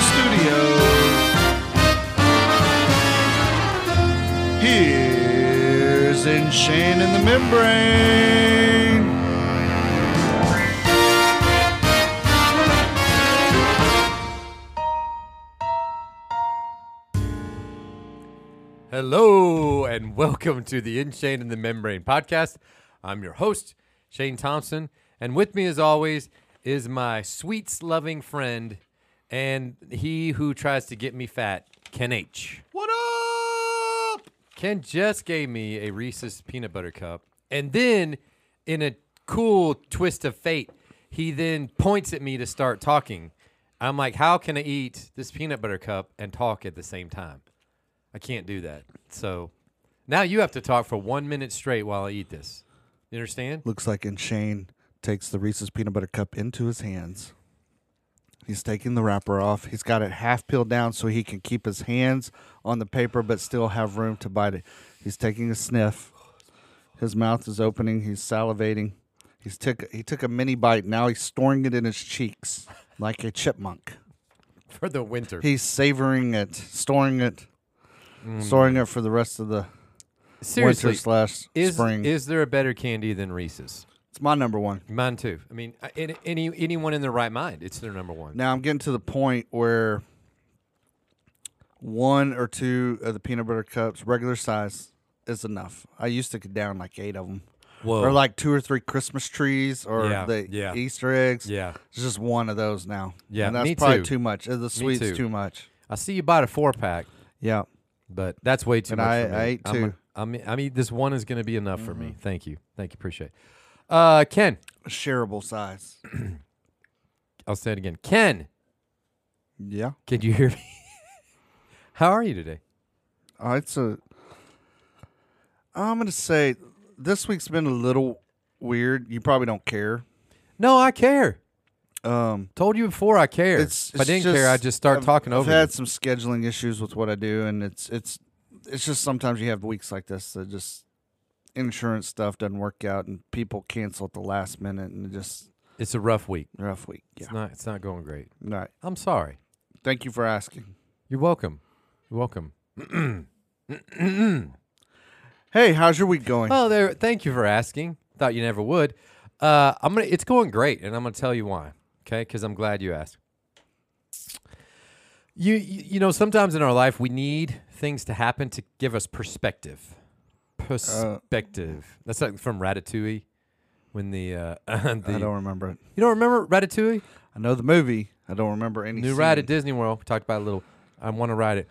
studio. Here's In Shane in the Membrane. Hello and welcome to the In Shane in the Membrane podcast. I'm your host, Shane Thompson, and with me as always is my sweets-loving friend and he who tries to get me fat, Ken H. What up? Ken just gave me a Reese's peanut butter cup, and then in a cool twist of fate, he then points at me to start talking. I'm like, how can I eat this peanut butter cup and talk at the same time? I can't do that. So now you have to talk for 1 minute straight while I eat this. You understand? Looks like In Shane takes the Reese's peanut butter cup into his hands. He's taking the wrapper off. He's got it half peeled down so he can keep his hands on the paper but still have room to bite it. He's taking a sniff. His mouth is opening. He's salivating. He took a mini bite. Now he's storing it in his cheeks like a chipmunk. For the winter. He's savoring it, storing it for the rest of the Seriously, winter/spring. Is there a better candy than Reese's? It's my number one. Mine too. I mean, anyone in their right mind, it's their number one. Now I'm getting to the point where one or two of the peanut butter cups, regular size, is enough. I used to get down like 8 of them. Whoa. Or like 2 or 3 Christmas trees or the yeah. Easter eggs. Yeah. It's just one of those now. Yeah, and that's me probably too. too much. The sweet's too. too much. I see you bought a 4-pack, Yeah. but that's way too And much for me. I ate 2. I mean, this one is going to be enough for me. Thank you. Appreciate it. Ken. Shareable size. I'll say it again. Ken. Yeah. Can you hear me? How are you today? I'm going to say this week's been a little weird. You probably don't care. No, I care. Told you before I care. It's if I didn't care, I'd just start talking over I've had you. some scheduling issues with what I do, and it's just sometimes you have weeks like this that just insurance stuff doesn't work out, and people cancel at the last minute, and It's a rough week. rough week. Yeah. It's not going great. Right. I'm sorry. Thank you for asking. You're welcome. You're welcome. Hey, how's your week going? Well, thank you for asking. Thought you never would. It's going great, and I'm gonna tell you why. Okay, because I'm glad you asked. You know, sometimes in our life we need things to happen to give us perspective. Perspective. That's like from Ratatouille. When I don't remember it. You don't remember Ratatouille? I know the movie. I don't remember any New scene. ride at Disney World. We talked about it a little. I want to ride it.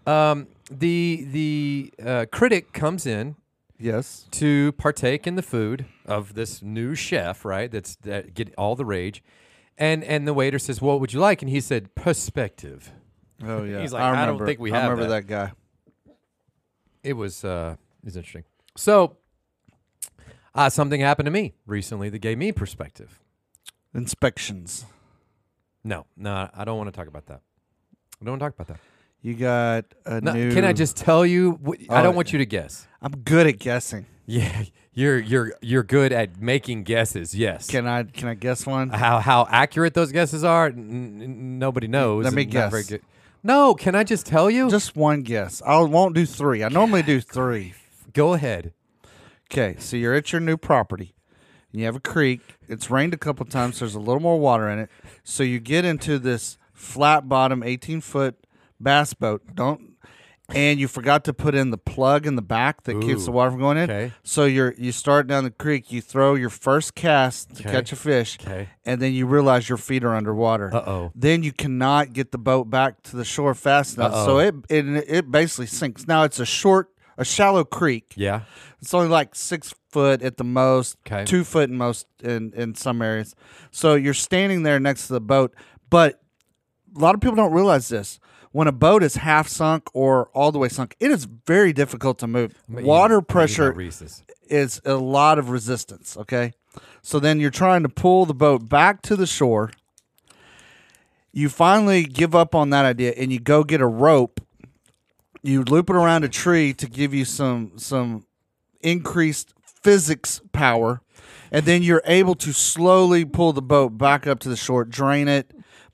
The critic comes in. Yes. To partake in the food of this new chef, right? That get all the rage, and the waiter says, "What would you like?" And he said, "Perspective." Oh yeah. He's like, "I don't think we have." I remember that guy. It was interesting. So, something happened to me recently that gave me perspective. Inspections. No, I don't want to talk about that. I don't want to talk about that. You got a new. Can I just tell you? I don't want you to guess. I'm good at guessing. Yeah, you're good at making guesses. Yes. Can I guess one? How accurate those guesses are, nobody knows. Let me Not guess. very good. No, can I just tell you? Just one guess. I won't do 3. I normally do 3. Go ahead. Okay, so you're at your new property. You have a creek. It's rained a couple times. So there's a little more water in it. So you get into this flat bottom 18-foot bass boat. And you forgot to put in the plug in the back that keeps the water from going in. Okay. So you start down the creek. You throw your first cast to catch a fish. Okay. And then you realize your feet are underwater. Uh-oh. Then you cannot get the boat back to the shore fast enough. Uh-oh. So it basically sinks. Now it's a shallow creek. Yeah. It's only like 6 foot at the most, Okay. 2 foot in most in some areas. So you're standing there next to the boat, but a lot of people don't realize this. When a boat is half sunk or all the way sunk, it is very difficult to move. Water pressure is a lot of resistance, okay? So then you're trying to pull the boat back to the shore. You finally give up on that idea and you go get a rope. You loop it around a tree to give you some increased physics power, and then you're able to slowly pull the boat back up to the shore, drain it,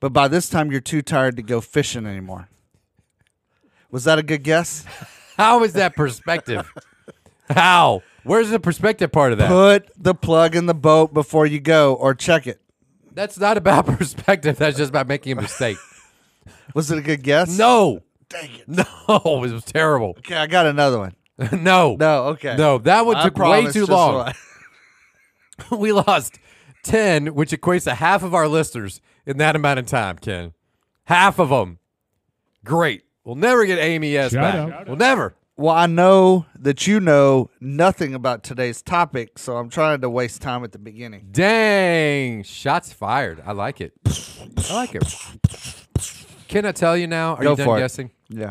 but by this time you're too tired to go fishing anymore. Was that a good guess? How is that perspective? How? Where's the perspective part of that? Put the plug in the boat before you go, or check it. That's not about perspective. That's just about making a mistake. Was it a good guess? No. Dang it. No, it was terrible. Okay, I got another one. No. No, okay. No, that one I took way promise, too just long. one. We lost 10, which equates to half of our listeners in that amount of time, Ken. Half of them. Great. We'll never get Amy S. back. We'll never. Well, I know that you know nothing about today's topic, so I'm trying to waste time at the beginning. Dang. Shots fired. I like it. I like it. Can I tell you now? Are Go you done for it. guessing? Yeah.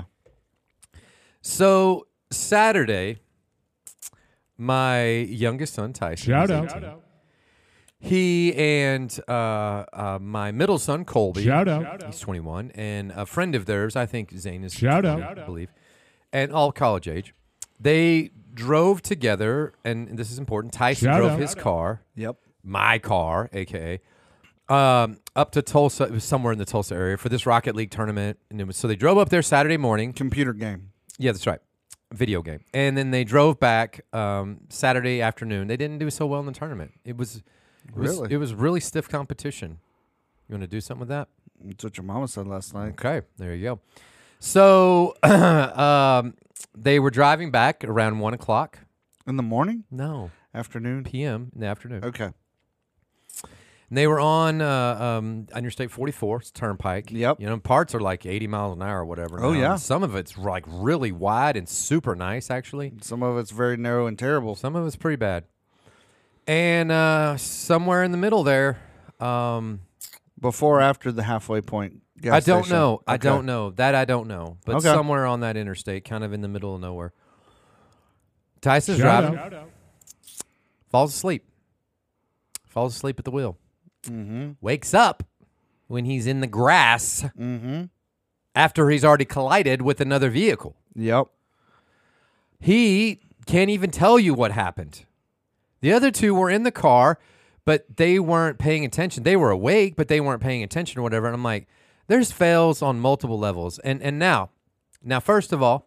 So, Saturday, my youngest son, Tyson. Shout who's out. 18, he and my middle son, Colby. Shout out. He's 21. And a friend of theirs, I think Zane is Shout out. 20, I believe. And all college age. They drove together, and this is important. Tyson Shout drove out. his car, Yep. my car, a.k.a., up to Tulsa. It was somewhere in the Tulsa area for this Rocket League tournament. And it was, so they drove up there Saturday morning. Computer game. Yeah, that's right. Video game. And then they drove back Saturday afternoon. They didn't do so well in the tournament. It was really stiff competition. You want to do something with that? That's what your mama said last night. Okay, there you go. So they were driving back around 1 o'clock. In the morning? No, Afternoon? p.m. in the afternoon. Okay. And they were on Interstate 44, it's Turnpike. Yep. You know, parts are like 80 miles an hour or whatever. Oh, now. yeah. And some of it's like really wide and super nice, actually. Some of it's very narrow and terrible. Some of it's pretty bad. And somewhere in the middle there, Before or after the halfway point? Gas I don't station? know. I Okay. don't know. That I don't know. But Okay. somewhere on that interstate, kind of in the middle of nowhere. Tyson's Shout driving, out. falls asleep. Falls asleep at the wheel. Mm-hmm. Wakes up when he's in the grass Mm-hmm. after he's already collided with another vehicle. Yep. He can't even tell you what happened. The other two were in the car, but they weren't paying attention. They were awake, but they weren't paying attention or whatever. And I'm like, there's fails on multiple levels. And now, first of all,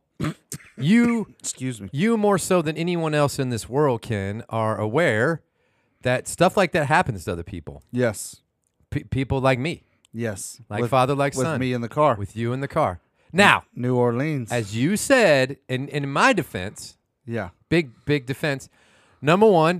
Excuse me. you more so than anyone else in this world, Ken, are aware that stuff like that happens to other people. Yes. People like me, Yes. like with, father, like with son, me in the car. with you in the car. Now, New Orleans. as you said, in my defense, yeah. big defense. Number one,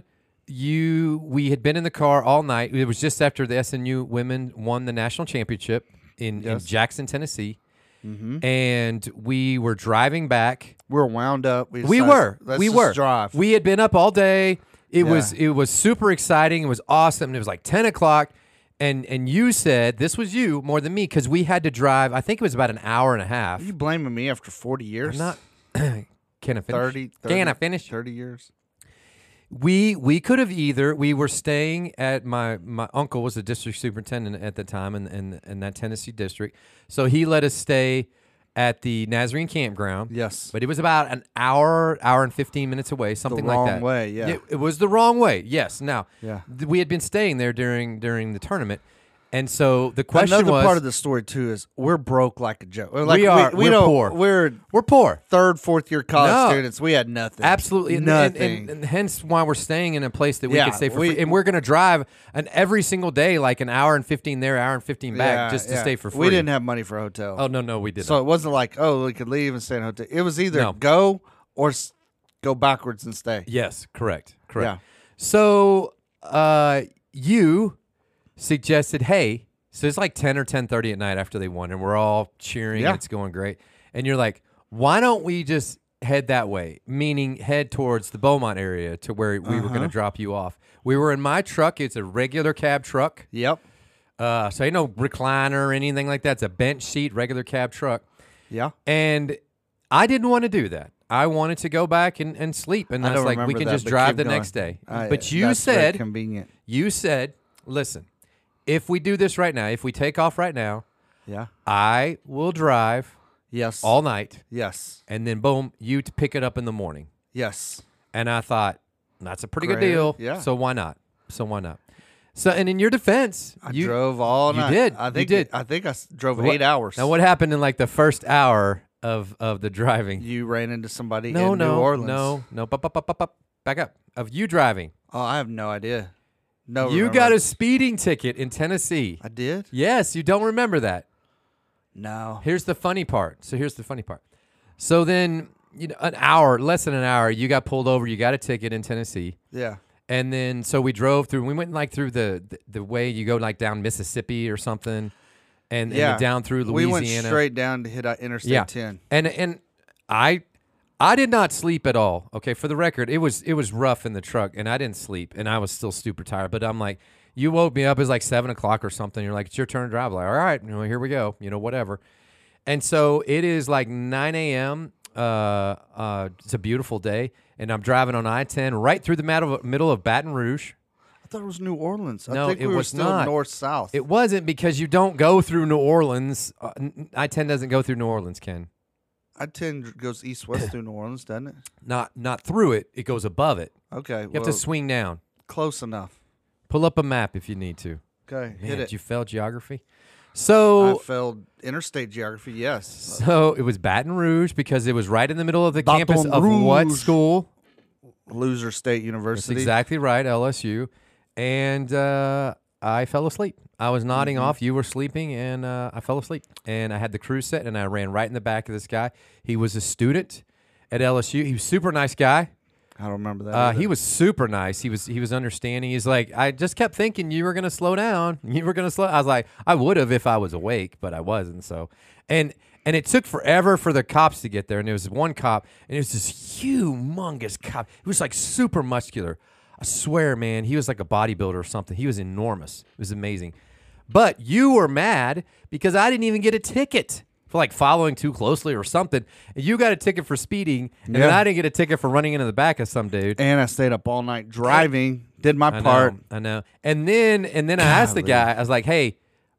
we had been in the car all night. It was just after the SNU women won the national championship in Yes. Jackson, Tennessee, Mm-hmm. and we were driving back. We're wound up. We decided, were. Let's we just were. drive. We had been up all day. It Yeah. was super exciting. It was awesome. It was like 10 o'clock. And you said, this was you more than me, because we had to drive, I think it was about an hour and a half. Are you blaming me after 40 years? I'm not. Can I finish? 30, Can I finish? 30 years. We could have either, we were staying at my uncle was the district superintendent at the time in that Tennessee district. So he let us stay at the Nazarene campground. Yes. But it was about an hour and 15 minutes away, something the wrong like that. way, yeah. It was the wrong way, yes. Now, Yeah. we had been staying there during the tournament. And so the question Another was, part of the story too is we're broke like a joke. Like, are. We We're don't, poor. We're we're poor. third, fourth year college No. students. We had nothing. Absolutely, Nothing. and hence why we're staying in a place that we Yeah, can stay for we- free. And we're going to drive every single day, like an hour and 15 there, hour and 15 back, Yeah, just to yeah. stay for free. We didn't have money for a hotel. Oh no, we didn't. So it wasn't like, oh, we could leave and stay in a hotel. It was either No. go or go backwards and stay. Yes, correct. Yeah. So you suggested, hey, so it's like 10 or 10:30 at night after they won, and we're all cheering, Yeah. and it's going great. And you're like, why don't we just head that way? Meaning head towards the Beaumont area to where we were going to drop you off. We were in my truck. It's a regular cab truck. Yep. So ain't no recliner or anything like that. It's a bench seat, regular cab truck. Yeah. And I didn't want to do that. I wanted to go back and sleep. And I I don't was like, we remember can that, just but drive keep the going. next day. I- But you that's very said, convenient. listen, if we do this right now, if we take off right now, Yeah. I will drive Yes. all night. Yes. And then boom, you to pick it up in the morning. Yes. And I thought, that's a pretty good Great. deal. Yeah. So why not? So, and in your defense, I you drove all you night. did. I You think did. I think I drove What- 8 hours. Now, what happened in like the first hour of the driving? You ran into somebody No, in no, New Orleans. no. Back up. Of you driving. Oh, I have no idea. No, You got a speeding ticket in Tennessee. I did? Yes, you don't remember that. No. Here's the funny part. So then, less than an hour, you got pulled over. You got a ticket in Tennessee. Yeah. And then, so we drove through. We went like through the way you go like down Mississippi or something, and down through Louisiana. We went straight down to hit Interstate 10. And I did not sleep at all. Okay, for the record, it was rough in the truck, and I didn't sleep, and I was still super tired. But I'm like, you woke me up. It was like 7:00 or something. You're like, it's your turn to drive. I'm like, all right, here we go. Whatever. And so it is like 9 a.m. It's a beautiful day, and I'm driving on I-10 right through the middle of Baton Rouge. I thought it was New Orleans. No, I think it we were was still not. north-south. It wasn't, because you don't go through New Orleans. I-10 doesn't go through New Orleans, Ken. I-10 goes east-west through New Orleans, doesn't it? Not through it. It goes above it. Okay. You have to swing down. Close enough. Pull up a map if you need to. Okay, Man, hit did it. you fail geography? So I failed interstate geography, yes. So it was Baton Rouge, because it was right in the middle of the Baton campus of what Rouge. school? Loser State That's University. exactly right, LSU. And I fell asleep. I was nodding off. You were sleeping, and I fell asleep. And I had the cruise set, and I ran right in the back of this guy. He was a student at LSU. He was a super nice guy. I don't remember that. He was super nice. He was understanding. He's like, I just kept thinking you were gonna slow down. You were gonna slow. I was like, I would have if I was awake, but I wasn't. So, and it took forever for the cops to get there. And there was one cop, and it was this humongous cop. He was like super muscular. I swear, man, he was like a bodybuilder or something. He was enormous. It was amazing. But you were mad because I didn't even get a ticket for like following too closely or something. And you got a ticket for speeding, and then I didn't get a ticket for running into the back of some dude. And I stayed up all night driving, did my part. I know. And then I asked the guy, I was like, hey,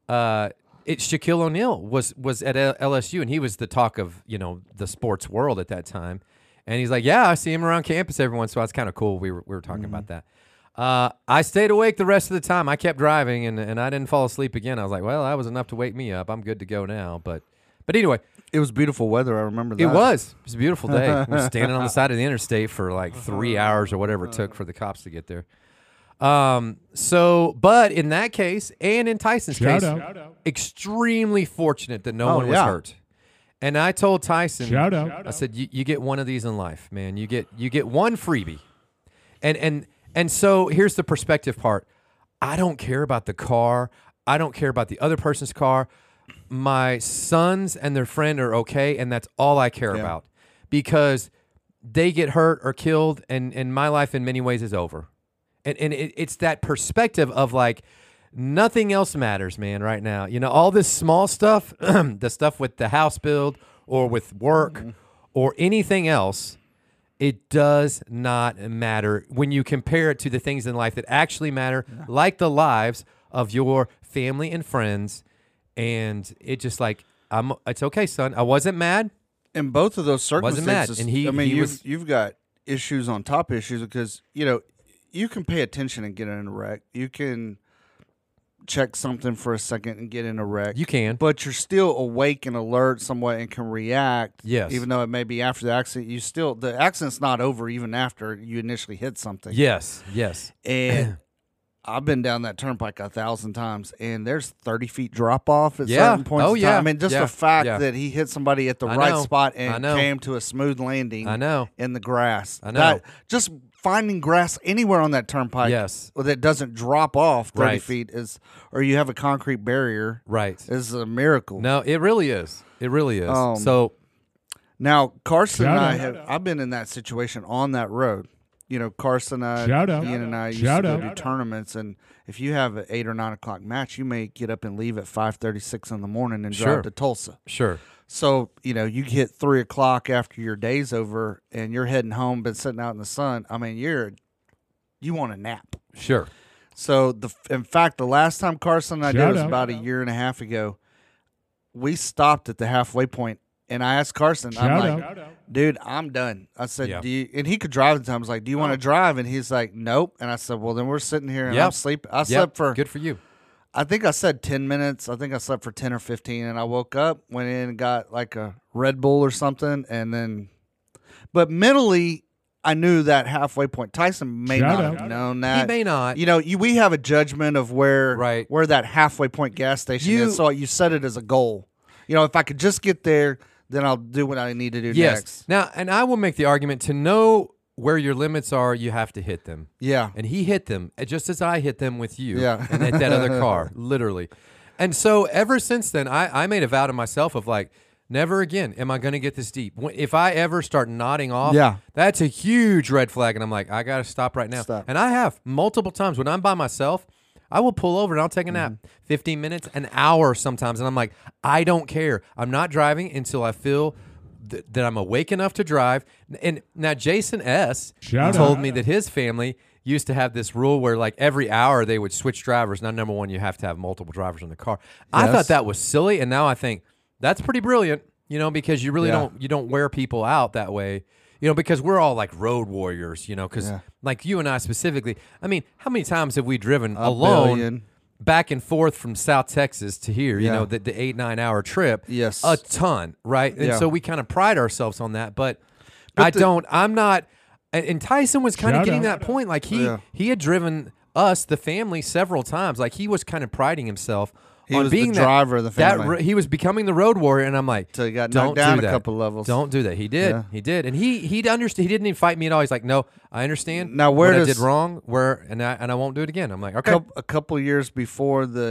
it's Shaquille O'Neal was at LSU, and he was the talk of, the sports world at that time. And he's like, yeah, I see him around campus every once in a while. It's kind of cool. We were talking about that. I stayed awake the rest of the time. I kept driving, and I didn't fall asleep again. I was like, well, that was enough to wake me up. I'm good to go now. But anyway. It was beautiful weather. I remember that. It was a beautiful day. We were standing on the side of the interstate for like 3 hours or whatever it took for the cops to get there. But in that case, and in Tyson's case, extremely fortunate that no one was hurt. And I told Tyson, I said, you get one of these in life, man. You get one freebie. And so here's the perspective part. I don't care about the car. I don't care about the other person's car. My sons and their friend are okay, and that's all I care about, because they get hurt or killed, and my life in many ways is over. And it's that perspective of like, nothing else matters, man, right now. All this small stuff, the stuff with the house build or with work or anything else, it does not matter when you compare it to the things in life that actually matter, like the lives of your family and friends. And it just like, it's okay, son. I wasn't mad. In both of those Wasn't mad. circumstances, And you've got issues on top issues, because, you can pay attention and get in a wreck. You can check something for a second and get in a wreck. You can. But you're still awake and alert somewhat and can react. Yes. Even though it may be after the accident, the accident's not over even after you initially hit something. Yes. And I've been down that turnpike 1,000 times, and there's 30 feet drop off at certain points. Oh, in yeah. time. I mean, just Yeah. the fact Yeah. that he hit somebody at the I right know. spot I and know. came to a smooth landing. I know. In the grass. I know. Just finding grass anywhere on that turnpike, Yes. that doesn't drop off 30 Right. feet or you have a concrete barrier, Right. is a miracle. No, it really is. It really is. So Now, Carson and I've been in that situation on that road. Carson, Ian and I used to go do tournaments, and if you have an 8 or 9 o'clock match, you may get up and leave at 5:36 in the morning and drive to Tulsa. sure. So, you get 3 o'clock after your day's over and you're heading home, been sitting out in the sun. I mean, you want a nap. Sure. So, in fact, the last time Carson and I did was about a year and a half ago. We stopped at the halfway point And I asked Carson, I'm Shout like, out. dude, I'm done. I said, Yeah. do you, and he could drive at the time. I was like, do you want to drive? And he's like, nope. And I said, well, then we're sitting here and Yep. I'm sleeping. I Yep. slept for, Good for you. I think I said 10 minutes. I think I slept for 10 or 15. And I woke up, went in and got like a Red Bull or something. And then, but mentally, I knew that halfway point. Tyson may Shout not out. have known He that. may not. You know, we have a judgment of where Right. where that halfway point gas station You- is. So you set it as a goal. You know, if I could just get there, then I'll do what I need to do Yes. next. Now, and I will make the argument to know where your limits are, you have to hit them. Yeah. And he hit them just as I hit them with you Yeah. and at that other car, literally. And so ever since then, I made a vow to myself of like, never again am I going to get this deep. If I ever start nodding off, Yeah. that's a huge red flag. And I'm like, I got to stop right now. Stop. And I have multiple times when I'm by myself, I will pull over and I'll take a nap. 15 minutes, an hour sometimes. And I'm like, I don't care. I'm not driving until I feel that I'm awake enough to drive. And now Jason S. Shout told out. me that his family used to have this rule where like every hour they would switch drivers. Now, number one, you have to have multiple drivers in the car. I Yes. thought that was silly. And now I think that's pretty brilliant, you know, because you really Yeah. don't wear people out that way. You know, because we're all like road warriors, you know, because Yeah. like you and I specifically, I mean, how many times have we driven A alone billion. back and forth from South Texas to here, you Yeah. know, the 8-9 hour trip? Yes. A ton, right? And Yeah. so we kind of pride ourselves on that. But the- I'm not, and Tyson was kind of Shout getting out. that point. Like Yeah. he had driven us, the family, several times. Like he was kind of priding himself He on was the being driver of the family. he was becoming the road warrior, and I'm like, Till he got don't knocked down do a that. couple levels. Don't do that. He did. Yeah. He did, and he'd understand. He didn't even fight me at all. He's like, no, I understand. Now, where what I does- did wrong? And I won't do it again. I'm like, okay. A couple years before the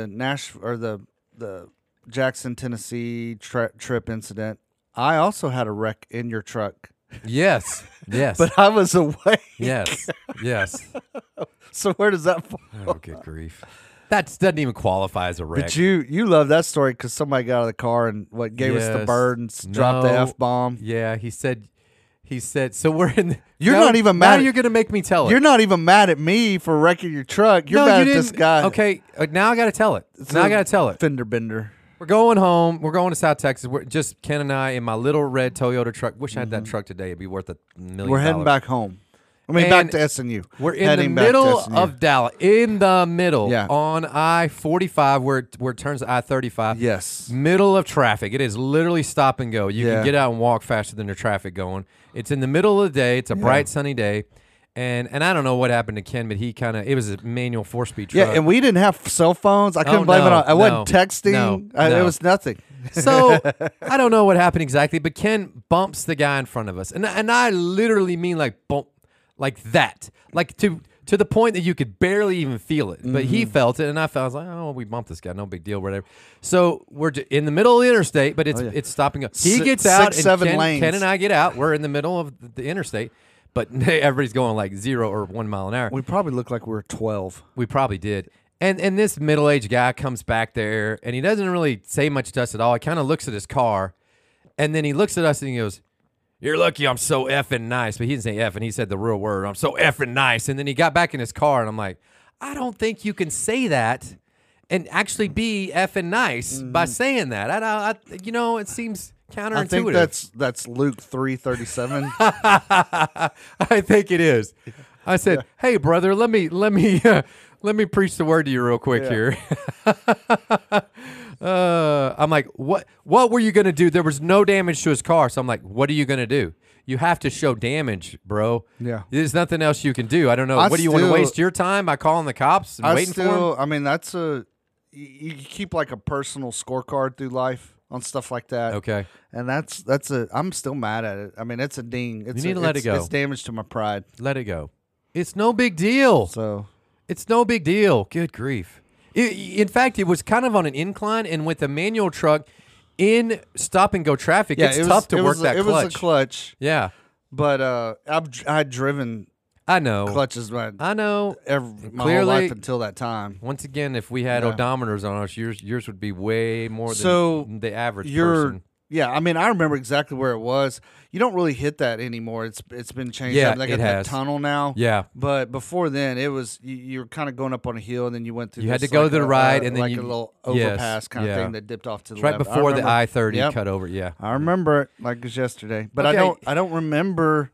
the Jackson, Tennessee trip incident, I also had a wreck in your truck, Yes, yes, but I was away. yes, yes. So where does that fall? Oh, good grief. That doesn't even qualify as a wreck. But you love that story because somebody got out of the car and gave us the Yes. bird and dropped the No. F-bomb. Yeah, he said. So we're in. You're now- not even now mad at- You're gonna make me tell it. You're not even mad at me for wrecking your truck. You're no, mad you at this didn't. guy. Okay, now I got to tell it. Now I got to tell it. Fender bender. We're going home. We're going to South Texas. We're just Ken and I in my little red Toyota truck. Wish I had that truck today. It'd be worth $1 million. We're heading back home. I mean, And back to SNU. We're in Heading the back to middle SNU. of Dallas. In the middle. Yeah. On I-45 where it turns to I-35. Yes. Middle of traffic. It is literally stop and go. You Yeah. can get out and walk faster than the traffic going. It's in the middle of the day. It's a bright, sunny day. And I don't know what happened to Ken, but it was a manual 4-speed truck. Yeah, and we didn't have cell phones. I couldn't Oh, blame it no, on. I wasn't no, texting. no. It was nothing. So I don't know what happened exactly, but Ken bumps the guy in front of us, and I literally mean like bump, like that, like to the point that you could barely even feel it. But he felt it, and I felt. I was like, oh, we bumped this guy, no big deal, whatever. So we're in the middle of the interstate, but it's stopping up. He gets out, Six, seven and lanes. Ken and I get out. We're in the middle of the interstate, but everybody's going like 0 or 1 mile an hour. We probably looked like we were 12. We probably did. And this middle-aged guy comes back there, and he doesn't really say much to us at all. He kind of looks at his car, and then he looks at us and he goes, "You're lucky I'm so effing nice." But he didn't say effing. He said the real word. "I'm so effing nice." And then he got back in his car, and I'm like, I don't think you can say that and actually be effing nice by saying that. It seems counterintuitive. I think that's Luke 3:37. I think it is. I said, "Hey, brother, let me let me preach the word to you real quick here." I'm like, what were you gonna do? There was no damage to his car, so I'm like, what are you gonna do? You have to show damage, bro. Yeah. There's nothing else you can do. I don't know. I What do you want to still- waste your time by calling the cops and waiting for them? I mean, that's you keep like a personal scorecard through life on stuff like that. Okay. And I'm still mad at it. I mean, it's a ding. It's need to let it go. It's damage to my pride. Let it go. It's no big deal. So It's no big deal. Good grief. In fact, it was kind of on an incline, and with a manual truck in stop and go traffic, it's tough to work that It clutch. was a clutch, Yeah, but I'd driven I know. clutches I know. my whole Clearly- life until that time. Once again, if we had Yeah. odometers on us, yours would be way more So than the average Your person. Yeah, I mean, I remember exactly where it was. You don't really hit that anymore. It's been changed. Yeah, up. They got it that has. tunnel now. Yeah. But before then, it was you were kind of going up on a hill, and then you went through. You had this, to go like to the a, right, and then like you- a little yes, overpass kind yeah. of thing that dipped off to the It's right left. before the remember- I-30 Yep. cut over. Yeah. I remember it like it was yesterday, but Okay. I don't remember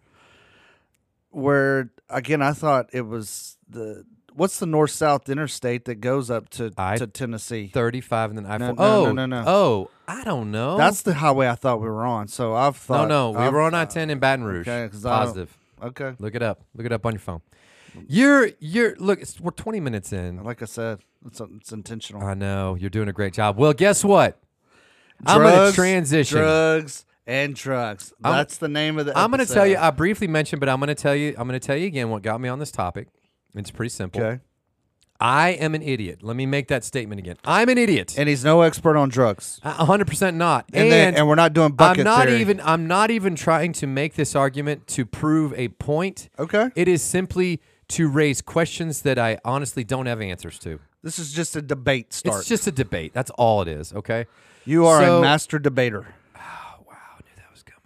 where. Again, I thought it was what's the north-south interstate that goes up to Tennessee? 35 and then I-4. No. Oh, I don't know. That's the highway I thought we were on. So I've thought no. We were on I-10 in Baton Rouge. Okay, 'cause I don't- Positive. Okay, Look it up. Look it up on your phone. You're look. We're 20 minutes in. like I said, it's intentional. I know you're doing a great job. Well, guess what? I'm going to Drugs, transition. Drugs and drugs. That's the name of the. I'm going to episode. tell you. I briefly mentioned, but I'm going to tell you. I'm going to tell you again what got me on this topic. It's pretty simple. Okay, I am an idiot. Let me make that statement again. I'm an idiot. and he's no expert on drugs. 100% not. And we're not doing bucket theory. I'm not even trying to make this argument to prove a point. Okay, It is simply to raise questions that I honestly don't have answers to. this is just a debate start. It's just a debate. That's all it is, okay? You are So- a master debater. Oh, wow. I knew that was coming.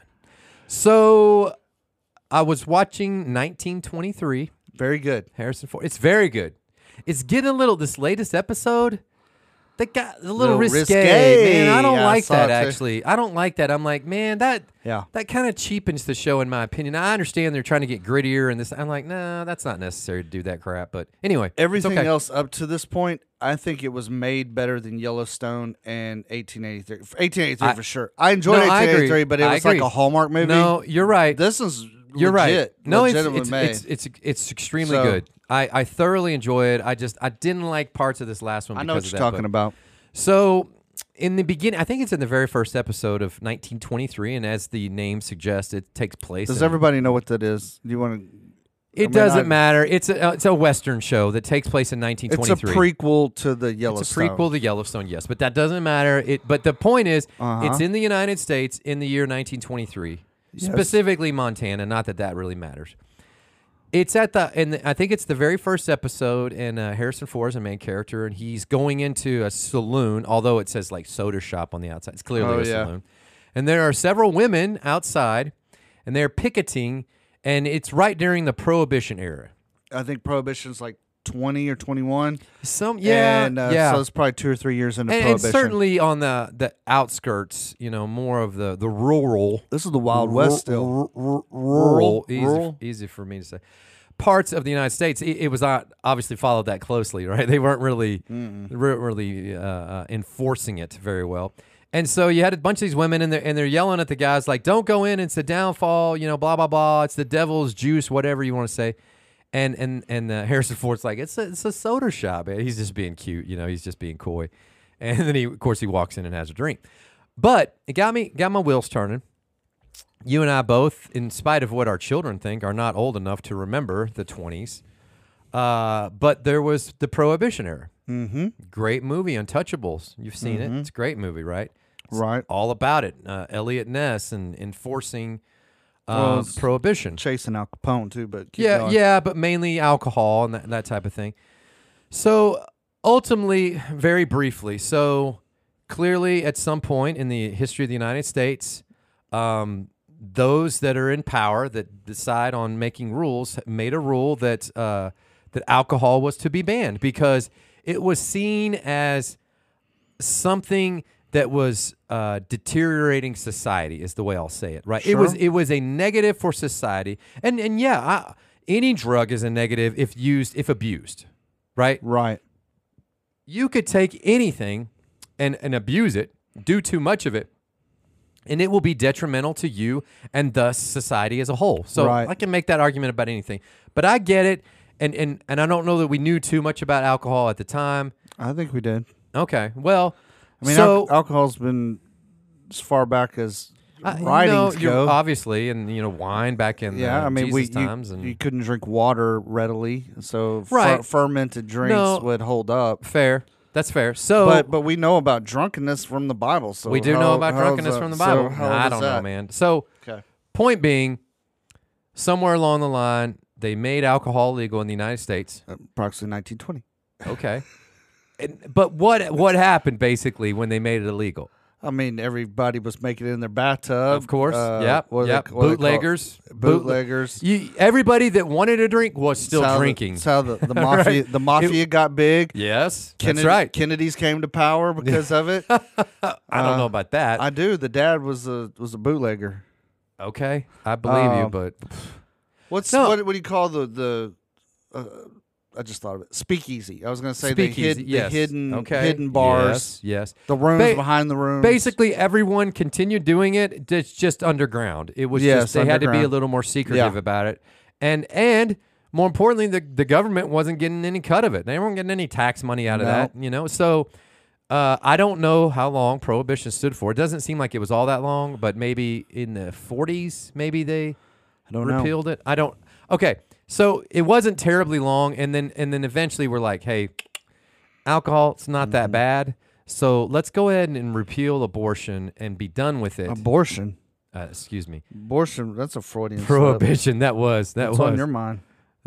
So I was watching 1923, Very good. Harrison Ford. It's very good. It's getting a little, this latest episode, that got a little risque. risque. Man, I don't Yeah, I like saw that, it too. actually. I don't like that. I'm like, man, that Yeah. kind of cheapens the show, in my opinion. I understand they're trying to get grittier and this. I'm like, no, that's not necessary to do that crap. But anyway, it's Everything okay. else up to this point, I think it was made better than Yellowstone and 1883. 1883 for sure. I enjoyed No, I agree. 1883, but it I was like agree. a Hallmark movie. No, you're right. This is You're legit, right. No, legitimately made. it's extremely So- good. I thoroughly enjoy it. I didn't like parts of this last one. I know because what of you're that, talking but- about. So, in the beginning, I think it's in the very first episode of 1923, and as the name suggests, it takes place. Does in- everybody know what that is? Do you want to? It doesn't matter. It's a Western show that takes place in It's a 1923. prequel to the Yellowstone. It's a prequel to Yellowstone, yes, but that doesn't matter. But the point is, it's in the United States in the year 1923, specifically Montana. Not that really matters. It's I think it's the very first episode, and Harrison Ford is the main character, and he's going into a saloon, although it says like soda shop on the outside. It's clearly a saloon. And there are several women outside, and they're picketing, and it's right during the Prohibition era. I think Prohibition's like 20 or 21. So and, yeah. So it's probably 2 or 3 years into And Prohibition. certainly on the outskirts, more of the rural. This is the Wild West still. Rural. Rural? Easy for me to say. Parts of the United States, it was not obviously followed that closely, right? They weren't really enforcing it very well. And so you had a bunch of these women, and they're yelling at the guys like, "Don't go in! It's the downfall! Blah blah blah! It's the devil's juice, whatever you want to say." And Harrison Ford's like, "It's a soda shop." Man. He's just being cute, he's just being coy. And then he walks in and has a drink. But it got my wheels turning. You and I both, in spite of what our children think, are not old enough to remember the 20s. But there was the Prohibition era. Mm-hmm. Great movie, Untouchables. You've seen it. It's a great movie, right? It's Right. all about it. Elliot Ness and enforcing Well, it's Prohibition. Chasing Al Capone too, but keep going. Yeah, but mainly alcohol and that type of thing. So ultimately, very briefly, clearly at some point in the history of the United States, those that are in power that decide on making rules made a rule that that alcohol was to be banned because it was seen as something that was deteriorating society, is the way I'll say it. Right? Sure. It was a negative for society, and any drug is a negative if abused. Right? Right. You could take anything and abuse it, do too much of it, and it will be detrimental to you and thus society as a whole. So Right. I can make that argument about anything. But I get it, and I don't know that we knew too much about alcohol at the time. I think we did. Okay, well, I mean, so alcohol's been as far back as writings go. obviously, and wine back in I mean, Jesus times, and you couldn't drink water readily, so Right. fermented drinks No. would hold up. fair. That's fair. So, But we know about drunkenness from the Bible. So we do know about drunkenness from the Bible. I don't know, man. man. So, Okay. point being, somewhere along the line, they made alcohol legal in the United States. Approximately 1920. Okay. But what happened basically when they made it illegal? I mean, everybody was making it in their bathtub. Of course. Yep. What are Yep. they- what are they called? Bootleggers. Bootleggers. Everybody that wanted a drink was still That's how drinking. That's how the mafia the mafia got big. Yes, Kennedy, that's right. Kennedy's came to power because of it. I don't know about that. I do. The dad was a bootlegger. Okay, I believe you, but What's No. what do you call the I just thought of it. Speakeasy. I was going to say speakeasy, yes. the hidden Okay. hidden bars. Yes. The rooms behind the rooms. Basically, everyone continued doing it. It's just underground. It was Yes, just they had to be a underground. little more secretive about it, and more importantly, the government wasn't getting any cut of it. They weren't getting any tax money out of No. that. You know, so I don't know how long Prohibition stood for. It doesn't seem like it was all that long, but maybe in the 40s, maybe they I don't know. repealed it. I don't. Okay, so it wasn't terribly long, and then eventually we're like, hey, alcohol, it's not that bad. So let's go ahead and repeal abortion and be done with it. Abortion. Excuse me, Abortion. That's a Freudian slip. prohibition. That was What's on your mind?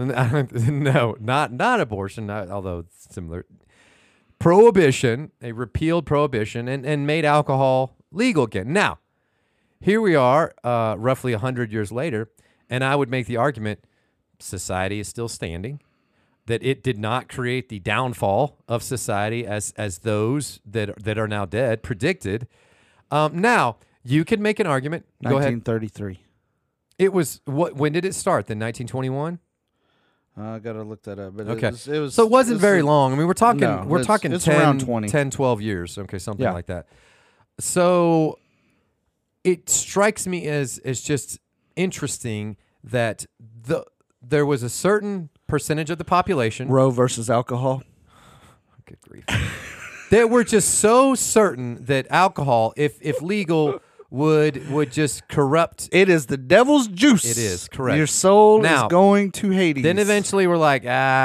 no, not abortion. Although it's similar. Prohibition. They repealed prohibition and made alcohol legal again. Now, here we are, roughly 100 years later, and I would make the argument society is still standing, that it did not create the downfall of society as those that are now dead predicted. Now, you could make an argument. Go ahead. 1933. It was, when did it start? Then 1921? I got to look that up. But Okay. It was, So it wasn't very long. I mean, we're talking No, it's 10, around 20. 10, 12 years. Okay, something Yeah. like that. So it strikes me as just interesting that there was a certain percentage of the population. Roe versus alcohol. Good grief. That were just so certain that alcohol, if legal, would just corrupt. It is the devil's juice. It is, correct. Your soul Now, is going to Hades. Then eventually we're like,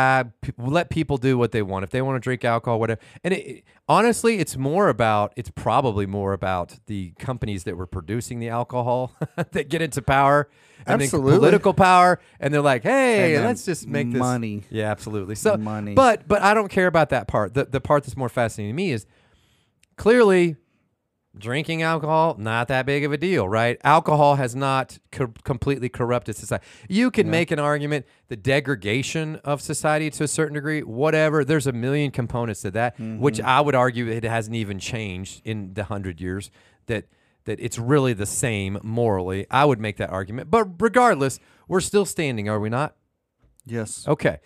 let people do what they want. If they want to drink alcohol, whatever. And honestly, it's probably more about the companies that were producing the alcohol that get into power. And Absolutely. then political power. And they're like, hey, And then let's just make this. money. Yeah, absolutely. So, Money. But I don't care about that part. The part that's more fascinating to me is clearly drinking alcohol, not that big of a deal, right? Alcohol has not completely corrupted society. You can make an argument, the degradation of society to a certain degree, whatever. There's a million components to that, which I would argue it hasn't even changed in the 100 years, that it's really the same morally. I would make that argument. But regardless, we're still standing, are we not? Yes. Okay.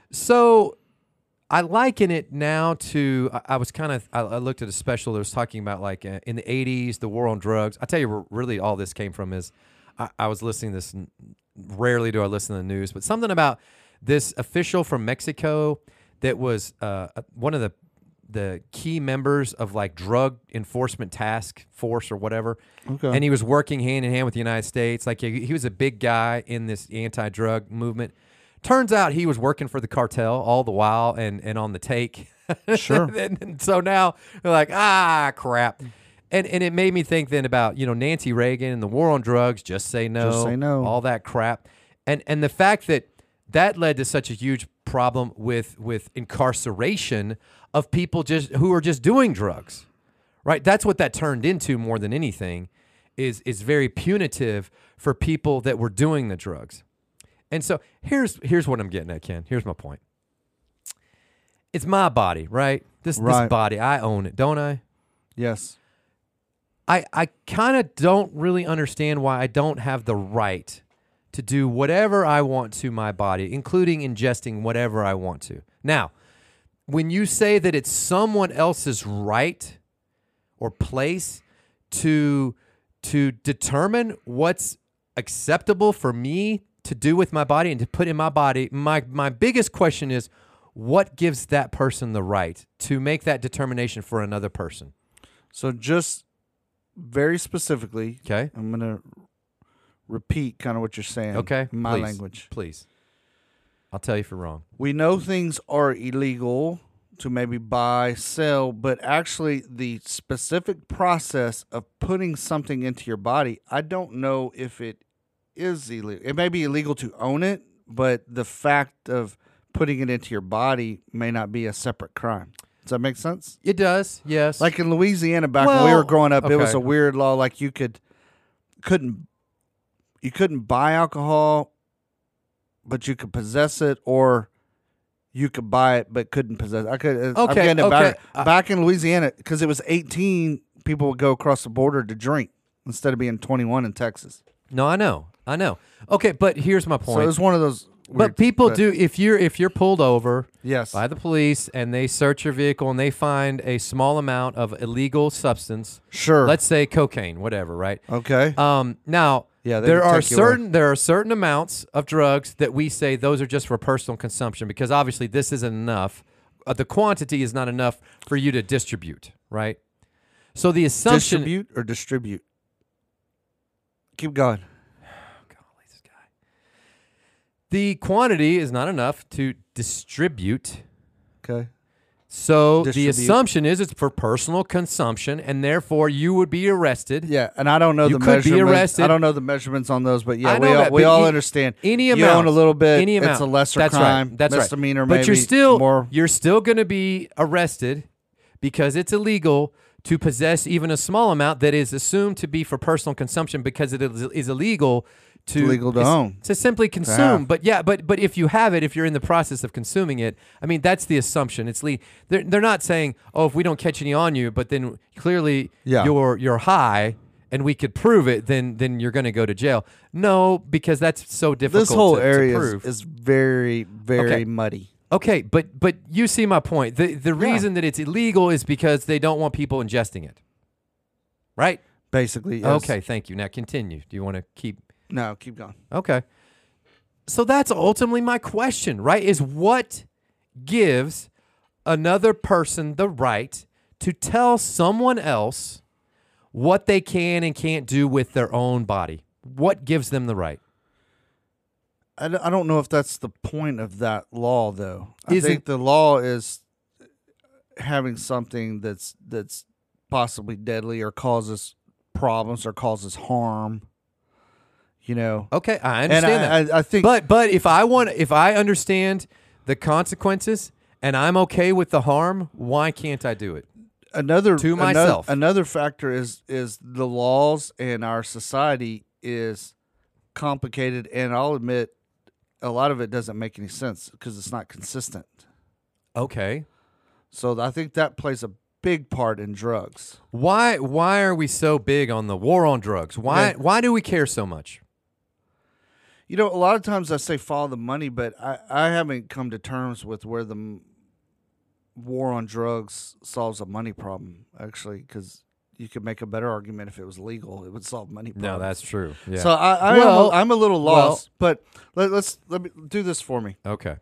So I liken it now to, I looked at a special that was talking about like in the 80s, the war on drugs. I tell you where really all this came from is I was listening to this, rarely do I listen to the news, but something about this official from Mexico that was one of the key members of like drug enforcement task force or whatever. Okay. And he was working hand in hand with the United States. Like he was a big guy in this anti-drug movement. Turns out he was working for the cartel all the while and on the take. Sure. and so now they're like, crap. And it made me think then about, Nancy Reagan and the war on drugs, just say no. Just say no. All that crap. And the fact that led to such a huge problem with incarceration of people who are just doing drugs. Right? That's what that turned into more than anything is very punitive for people that were doing the drugs. And so here's what I'm getting at, Ken. Here's my point. It's my body, right? This body, I own it, don't I? Yes. I kind of don't really understand why I don't have the right to do whatever I want to my body, including ingesting whatever I want to. Now, when you say that it's someone else's right or place to determine what's acceptable for me to do with my body and to put in my body, my biggest question is, what gives that person the right to make that determination for another person? So just very specifically, Okay. I'm going to repeat kind of what you're saying. Okay. In my Please. language. Please. I'll tell you if you're wrong. We know things are illegal to maybe buy, sell, but actually the specific process of putting something into your body, I don't know if it is illegal. It may be illegal to own it, but the fact of putting it into your body may not be a separate crime. Does that make sense? It does. Yes. Like in Louisiana back when we were growing up, it was okay. a weird law. Like you couldn't buy alcohol, but you could possess it, or you could buy it but couldn't possess it. I'm getting it back in Louisiana, because it was 18, people would go across the border to drink instead of being 21 in Texas. No, I know. Okay, but here's my point. So it was one of those. But people do, if you're pulled over Yes. by the police and they search your vehicle and they find a small amount of illegal substance, Sure. let's say cocaine, whatever, right? Okay. Now Yeah, they there can are take you away. there are certain amounts of drugs that we say those are just for personal consumption, because obviously this isn't enough. The quantity is not enough for you to distribute, right? So the assumption Distribute or distribute? Keep going. Golly, this guy. The quantity is not enough to distribute. Okay. So the Distribute. assumption is it's for personal consumption, and therefore you would be arrested. Yeah, and I don't know You the could be measurements. arrested. I don't know the measurements on those, but yeah, I know that, we but all understand. Any You amount, own a little bit. Any amount. It's a lesser That's crime. Right. That's misdemeanor, right. But maybe you're more. still going to be arrested because it's illegal to possess even a small amount that is assumed to be for personal consumption, because it is illegal to Illegal to own. to simply consume. have. But yeah, but if you have it, if you're in the process of consuming it, I mean that's the assumption. It's they're not saying, oh, if we don't catch any on you, but then clearly Yeah. you're high and we could prove it, then you're going to go to jail. No, because that's so difficult. This whole to area prove. is very, very Okay. muddy. Okay, but you see my point. The reason that it's illegal is because they don't want people ingesting it. Right? Basically, yes. Okay, thank you. Now continue. Do you want to keep No, keep going. Okay. So that's ultimately my question, right? Is what gives another person the right to tell someone else what they can and can't do with their own body? What gives them the right? I don't know if that's the point of that law, though. I Isn't- think the law is having something that's possibly deadly or causes problems or causes harm. You know, Okay, I understand and that. I think, But if I understand the consequences and I'm okay with the harm, why can't I do it? To myself. Another factor is the laws in our society is complicated, and I'll admit a lot of it doesn't make any sense because it's not consistent. Okay. So I think that plays a big part in drugs. Why are we so big on the war on drugs? Why do we care so much? You know, a lot of times I say follow the money, but I haven't come to terms with where the war on drugs solves a money problem, actually, because you could make a better argument if it was legal. It would solve money problems. No, that's true. Yeah. So I'm a little lost, but let me do this for me. Okay.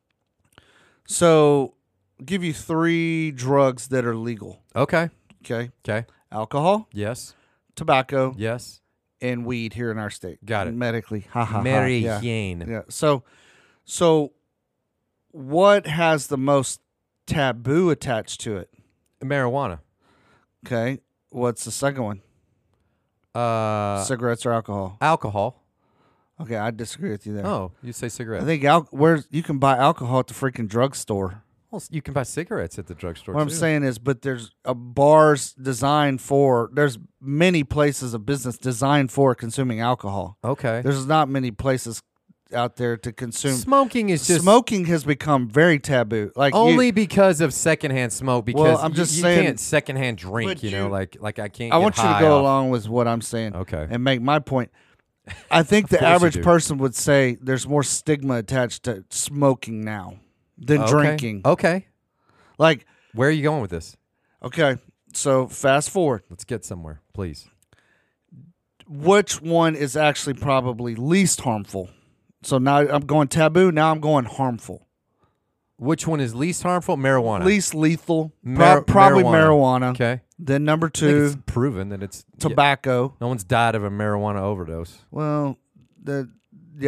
So I'll give you 3 drugs that are legal. Okay. Okay. Okay. Alcohol, Yes. tobacco, Yes. and weed here in our state. Got it. Medically. Ha ha. Mary ha. Yeah. Jane. Yeah. So what has the most taboo attached to it? Marijuana. Okay. What's the second one? Cigarettes or alcohol? Alcohol. Okay, I disagree with you there. Oh, you say cigarettes. I think where you can buy alcohol at the freaking drugstore. Well, you can buy cigarettes at the drugstore. What I'm too. saying is, but there's bars designed for. There's many places of business designed for consuming alcohol. Okay. There's not many places out there to consume. Smoking is just Smoking has become very taboo. Like only because of secondhand smoke. Because I'm just you saying- can't secondhand drink. But You know, you- like I can't. I get want you to high go off- along with what I'm saying. Okay. And make my point. I think the course you average do. person would say there's more stigma attached to smoking now than Okay. drinking. Okay. Like, Where are you going with this? okay, so fast forward. Let's get somewhere, please. Which one is actually probably least harmful? So now I'm going taboo. Now I'm going harmful. Which one is least harmful? Marijuana. Least lethal. Mar- Probably marijuana. marijuana. Okay. Then number I think 2, it's proven that it's tobacco. no one's died of a marijuana overdose. Well,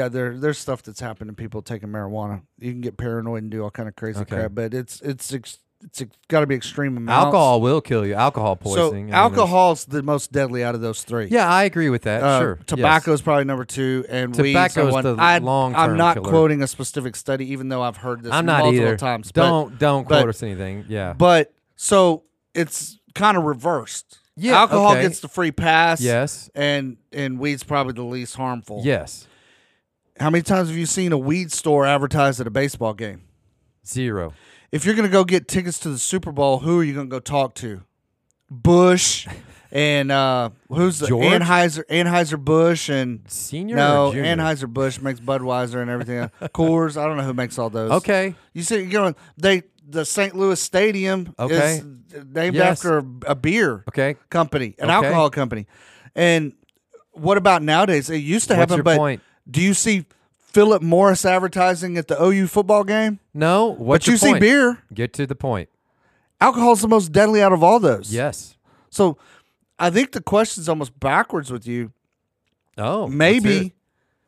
there's stuff that's happened to people taking marijuana. You can get paranoid and do all kind of crazy Okay. crap, but it's it's got to be extreme amounts. Alcohol will kill you. Alcohol poisoning. So I mean, alcohol's the most deadly out of those three. yeah, I agree with that. Sure. Tobacco Yes. is probably number 2, and Tobacco's weed's the number 1. long-term I'm not killer. quoting a specific study, even though I've heard this I'm not multiple either. times. Don't but, quote us anything. Yeah. But so it's kind of reversed. Yeah, Alcohol okay. gets the free pass. Yes. And weed's probably the least harmful. Yes. How many times have you seen a weed store advertised at a baseball game? 0. If you're going to go get tickets to the Super Bowl, who are you going to go talk to? Bush and who's the George? Anheuser Busch and Senior no or junior? Anheuser Busch makes Budweiser and everything. Coors, I don't know who makes all those. Okay. You see, the St. Louis Stadium Okay. is named Yes. after a beer Okay. company, an Okay. alcohol company. And what about nowadays? It used to What's happen, your but point? do you see Philip Morris advertising at the OU football game? No. What's But you your see point? beer. Get to the point. Alcohol is the most deadly out of all those. Yes. So I think the question's almost backwards with you. Oh. let's hear Maybe it.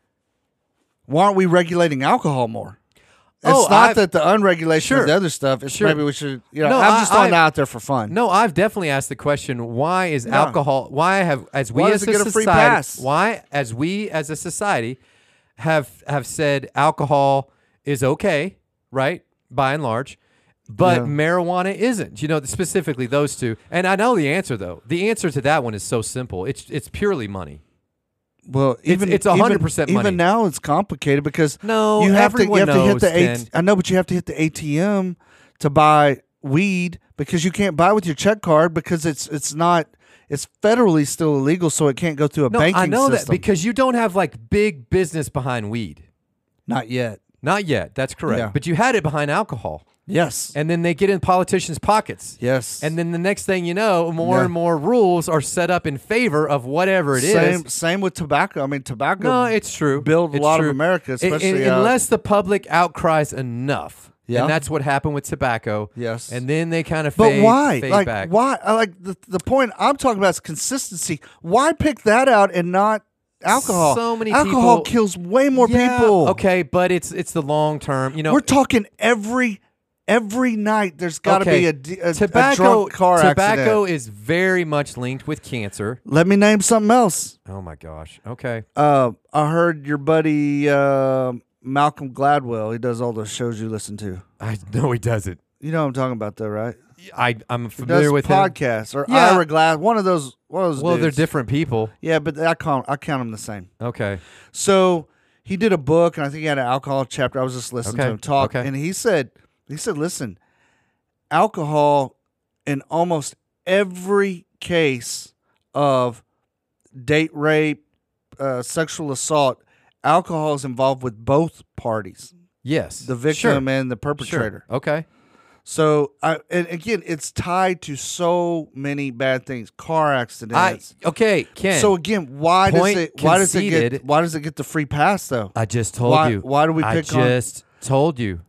why aren't we regulating alcohol more? Oh, It's not I've- that the unregulation Sure. of the other stuff. It's Sure. maybe we should. No, I'm just throwing I- that out there for fun. No, I've definitely asked the question: why is Yeah. alcohol? Why have as we Why as does it get a free society? pass? Why as we as a society have said alcohol is okay, right? By and large, but Yeah. marijuana isn't. You know, specifically those two. And I know the answer though. The answer to that one is so simple. It's purely money. Well, it's 100% money. Even now, it's complicated because No, you have to everyone hit knows, the Ken. I know, but you have to hit the ATM to buy weed because you can't buy with your check card because it's federally still illegal, so it can't go through a No, banking I know system. that because you don't have like big business behind weed. Not yet. Not yet. That's correct. Yeah. But you had it behind alcohol. Yes. And then they get in politicians' pockets. Yes. And then the next thing you know, more Yeah. and more rules are set up in favor of whatever it is. Same with tobacco. I mean, tobacco. No, it's true. build a It's lot of true. America, especially unless the public outcries enough. Yeah. And that's what happened with tobacco. Yes. And then they kind of But fade, why? fade Like back. why? I like the point I'm talking about is consistency. Why pick that out and not alcohol? So many alcohol people- kills way more Yeah, people. Okay, but it's the long term. You know, We're talking every night. There's got to okay, be a tobacco. drunk car Tobacco accident. is very much linked with cancer. Let me name something else. Oh my gosh. Okay. I heard your buddy Malcolm Gladwell. He does all those shows you listen to. I know he doesn't. You know what I'm talking about, though, right? I'm He familiar does with him. podcasts or Yeah. Ira Glass. One of those. Well, they're dudes. different people. Yeah, but I count them the same. Okay. So he did a book, and I think he had an alcohol chapter. I was just listening to Okay, him talk, okay. and he said, listen, alcohol in almost every case of date rape, sexual assault, alcohol is involved with both parties, Yes. the victim and the perpetrator. Sure. Okay. So, and again, it's tied to so many bad things, car accidents. Okay, Ken. So again, why Point does it get conceded. the free pass though? I just told Why- you. why do we I pick on- just told you.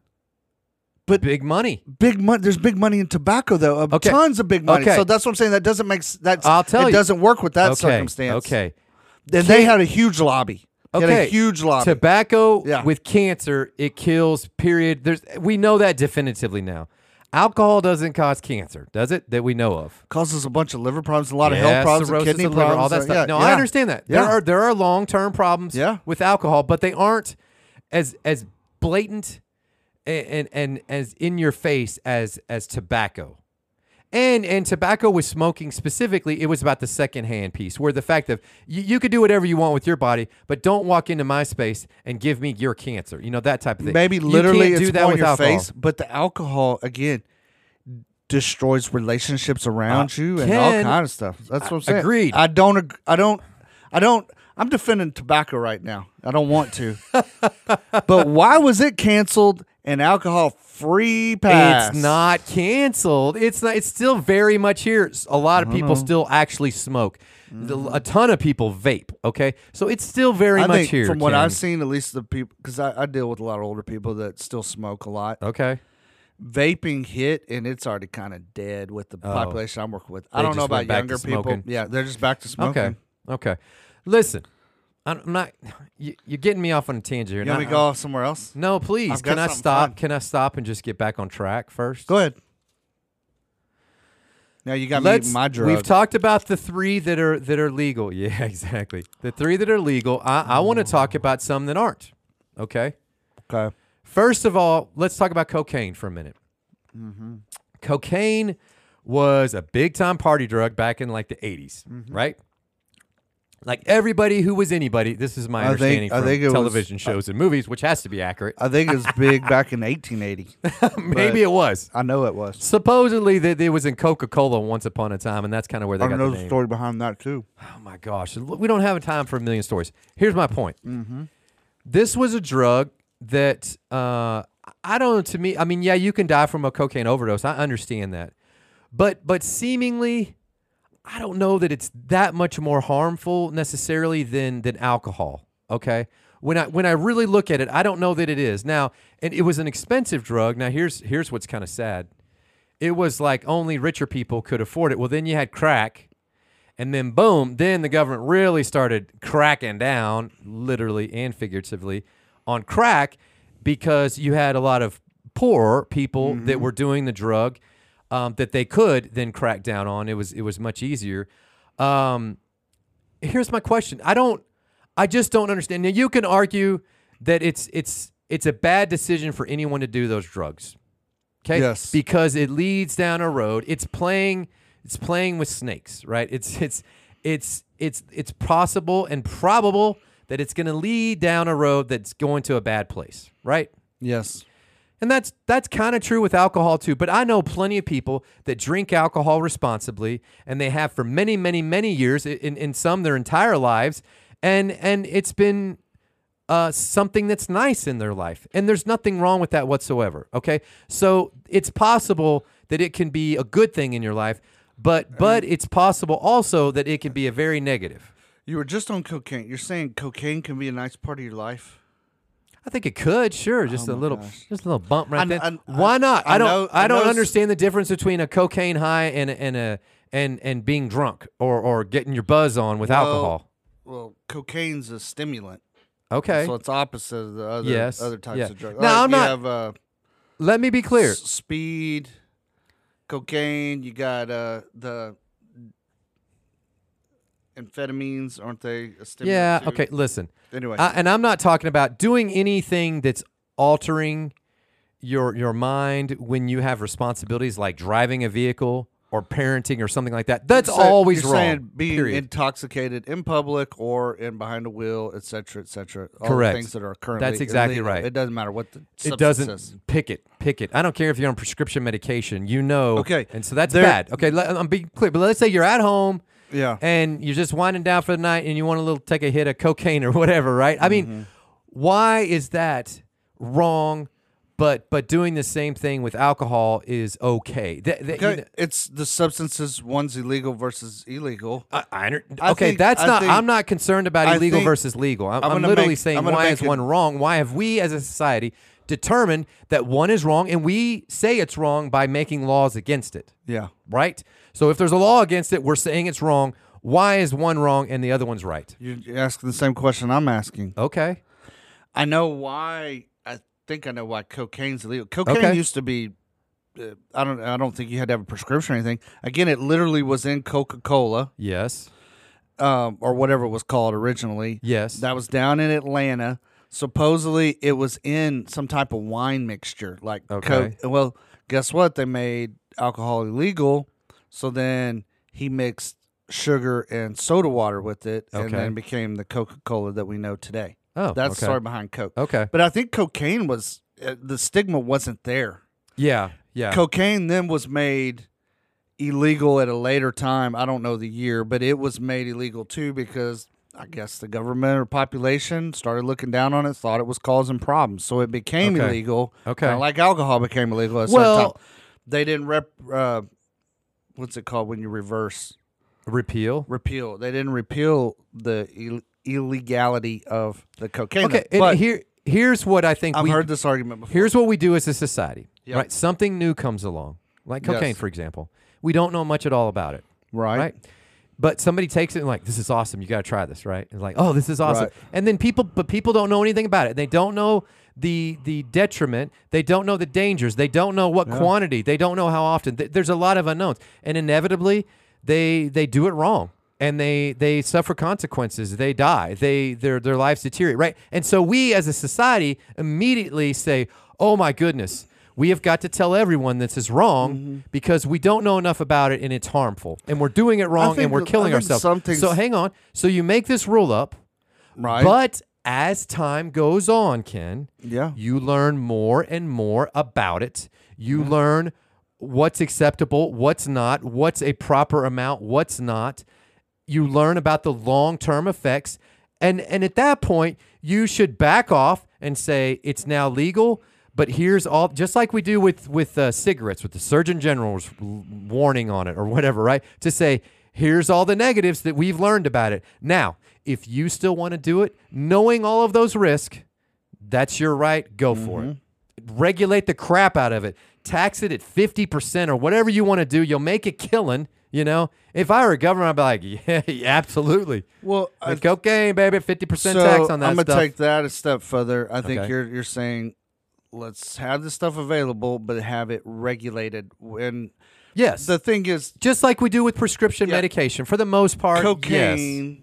But Big money. big money. There's big money in tobacco though. Okay. Tons of big money. Okay. So that's what I'm saying. That doesn't make that. I'll tell it you. doesn't work with that Okay. circumstance. Okay. And they had a huge lobby. They had Okay. a huge lobby. Tobacco Yeah. with cancer, it kills. Period. We know that definitively now. Alcohol doesn't cause cancer, does it? That we know of. Causes a bunch of liver problems, a lot of Yeah, health problems, cirrhosis kidney of liver, problems, all that stuff. yeah, No, yeah. I understand that. Yeah. There are long term problems Yeah. with alcohol, but they aren't as blatant and as in your face as tobacco. And tobacco with smoking specifically, it was about the secondhand piece, where the fact of you could do whatever you want with your body, but don't walk into my space and give me your cancer. You know, that type of thing. Maybe You literally can't do it's that on with your alcohol. face, but the alcohol again destroys relationships around you and all Ken, kind of stuff. That's what I'm saying. agreed. I don't. I'm defending tobacco right now. I don't want to. But why was it canceled and alcohol free pass? It's not canceled. It's not. It's still very much here. A lot of people know. still actually smoke. A ton of people vape. Okay, so it's still very I much think here. from what Ken. I've seen, at least the people, because I deal with a lot of older people that still smoke a lot. Okay. Vaping hit, and it's already kind of dead with the population I'm working with. I They don't know just about went back younger to people. smoking. Yeah, they're just back to smoking. Okay. Okay. Listen, I'm not. You're getting me off on a tangent here. You want me to go off somewhere else? No, please. I've got Can I something stop? fun. Can I stop and just get back on track first? Go ahead. Now you got me eating my drug. We've talked about the 3 that are legal. Yeah, exactly. The 3 that are legal. I want to talk about some that aren't. Okay. Okay. First of all, let's talk about cocaine for a minute. Cocaine was a big time party drug back in like the 80s, right? Like everybody who was anybody. This is my understanding from television shows and movies, which has to be accurate. I think it was big back in 1880. Maybe it was. I know it was. Supposedly that it was in Coca-Cola once upon a time, and that's kind of where they got the know name. the story behind that too. Oh my gosh, we don't have time for a million stories. Here's my point. This was a drug that I don't. To me, I mean, yeah, you can die from a cocaine overdose. I understand that, but seemingly, I don't know that it's that much more harmful necessarily than alcohol. Okay, when I really look at it, I don't know that it is. Now, and it was an expensive drug. Now, here's what's kind of sad. It was like only richer people could afford it. Well, then you had crack, and then boom, then the government really started cracking down, literally and figuratively, on crack because you had a lot of poor people that were doing the drug. That they could then crack down on. It was much easier. Here's my question. I just don't understand. Now you can argue that it's a bad decision for anyone to do those drugs. Okay? Yes. Because it leads down a road. It's playing with snakes, right? It's possible and probable that it's going to lead down a road that's going to a bad place, right? Yes. And that's kind of true with alcohol too. But I know plenty of people that drink alcohol responsibly, and they have for many, many, many years, in some their entire lives, and it's been something that's nice in their life. And there's nothing wrong with that whatsoever, okay? So it's possible that it can be a good thing in your life, but it's possible also that it can be a very negative. You were just on cocaine. You're saying cocaine can be a nice part of your life? I think it could, sure, just a little bump right there. I- Why not? I don't know understand the difference between a cocaine high and being drunk or getting your buzz on with alcohol. Well, cocaine's a stimulant. Okay, So it's opposite of the other types of drugs. Now, I'm you not- have let me be clear. speed, cocaine. You got the amphetamines, aren't they? A stimulant Yeah. too? Okay. Listen. Anyway, And I'm not talking about doing anything that's altering your mind when you have responsibilities like driving a vehicle or parenting or something like that. That's always you're wrong. saying being period. intoxicated in public or in behind a wheel, et cetera, et cetera. All Correct. The things that are currently That's exactly illegal. right. It doesn't matter what the It substance doesn't is. pick it. I don't care if you're on prescription medication. You know. Okay. And so that's There- bad. Okay. I'm being clear. But let's say you're at home. Yeah. And you're just winding down for the night and you want to take a hit of cocaine or whatever, right? I mean, why is that wrong? But doing the same thing with alcohol is okay. Okay, it's the substances. One's illegal versus illegal. Okay, I'm not concerned about I illegal think- versus legal. I'm gonna literally make- saying I'm gonna why make is it- one wrong? Why have we as a society determined that one is wrong and we say it's wrong by making laws against it? Yeah. Right? So if there's a law against it, we're saying it's wrong. Why is one wrong and the other one's right? You're asking the same question I'm asking. Okay. I know why. I think I know why cocaine's illegal. Cocaine Okay. used to be. I don't think you had to have a prescription or anything. Again, it literally was in Coca-Cola, Yes. or whatever it was called originally. Yes. That was down in Atlanta. Supposedly, it was in some type of wine mixture, like Okay. Coke. Well, guess what? They made alcohol illegal, so then he mixed sugar and soda water with it, and Okay. then became the Coca-Cola that we know today. Oh, That's okay. the story behind Coke. Okay. But I think cocaine was the stigma wasn't there. Yeah. Yeah. Cocaine then was made illegal at a later time. I don't know the year, but it was made illegal too because I guess the government or population started looking down on it, thought it was causing problems, so it became Okay. illegal. Okay. Kinda like alcohol became illegal at a certain Well- time. They didn't what's it called when you reverse? Repeal. Repeal. They didn't repeal the illegality of the cocaine. Okay. though. And But here's what I think I've we heard this argument before. Here's what we do as a society, Yep. right? Something new comes along, like Yes. cocaine, for example. We don't know much at all about it, right. right? But somebody takes it and like, this is awesome. You got to try this, right? And like, oh, this is awesome. Right. And then people don't know anything about it. They don't know the detriment. They don't know the dangers. They don't know what quantity. They don't know how often. There's a lot of unknowns, and inevitably they do it wrong, and they suffer consequences. They die. Their lives deteriorate. Right, and so we as a society immediately say, "Oh my goodness." We have got to tell everyone this is wrong because we don't know enough about it and it's harmful. And we're doing it wrong and we're killing ourselves. So hang on. So you make this rule up. Right. But as time goes on, Ken, Yeah. you learn more and more about it. You learn what's acceptable, what's not, what's a proper amount, what's not. You learn about the long-term effects. And at that point, you should back off and say it's now legal. But here's all, just like we do with cigarettes, with the Surgeon General's warning on it or whatever, right? To say, here's all the negatives that we've learned about it. Now, if you still want to do it, knowing all of those risks, that's your right. Go for it. Regulate the crap out of it. Tax it at 50% or whatever you want to do. You'll make a killing, you know? If I were a government, I'd be like, yeah, absolutely. Well, cocaine, baby, 50% tax on that I'm stuff. gonna take that a step further. I think Okay. you're saying, let's have the stuff available, but have it regulated. And Yes. the thing is, Just like we do with prescription medication, for the most part, yes. cocaine,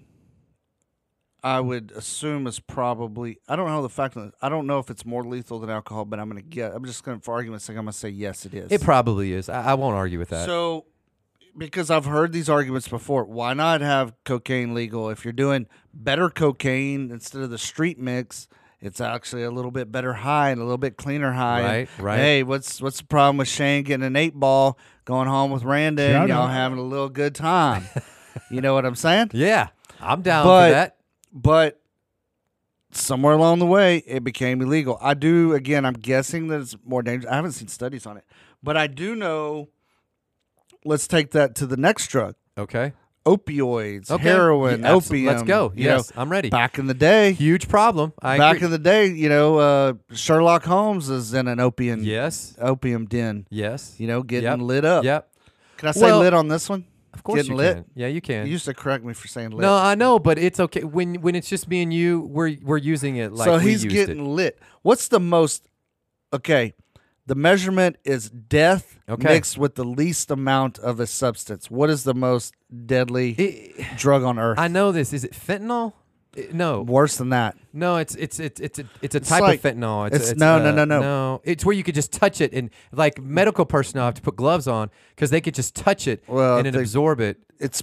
I would assume is probably. I don't know the fact that I don't know if it's more lethal than alcohol, but I'm gonna get. I'm just gonna, for argument's sake, I'm gonna say yes, it is. It probably is. I won't argue with that. So, because I've heard these arguments before, why not have cocaine legal? If you're doing better cocaine instead of the street mix, it's actually a little bit better high and a little bit cleaner high. Right, And, right. Hey, what's the problem with Shane getting an 8-ball, going home with Randa, and y'all having a little good time? You know what I'm saying? Yeah, I'm down But- for that. But somewhere along the way, it became illegal. I do, again, I'm guessing that it's more dangerous. I haven't seen studies on it. But I do know, let's take that to the next drug. Okay. Opioids, Okay. heroin, Yeah, opium. let's go. you Yes, know, I'm ready. Back in the day, Huge problem. I back agree. in the day, you know, Sherlock Holmes is in an opium den. Yes. You know, getting Yep. lit up. Yep. Can I say Well, lit on this one? Of course Getting you lit? can. Yeah, you can. You used to correct me for saying lit. No, I know, but it's okay. When it's just me and you, we're using it like so we he's used getting it. lit. What's the most? Okay, the measurement is death Okay. mixed with the least amount of a substance. What is the most deadly drug on earth? I know this. Is it fentanyl? No, Worse than that. no. It's a type like- of fentanyl. no. No, it's where you could just touch it, and like medical personnel have to put gloves on because they could just touch it Well, and it absorb it. It's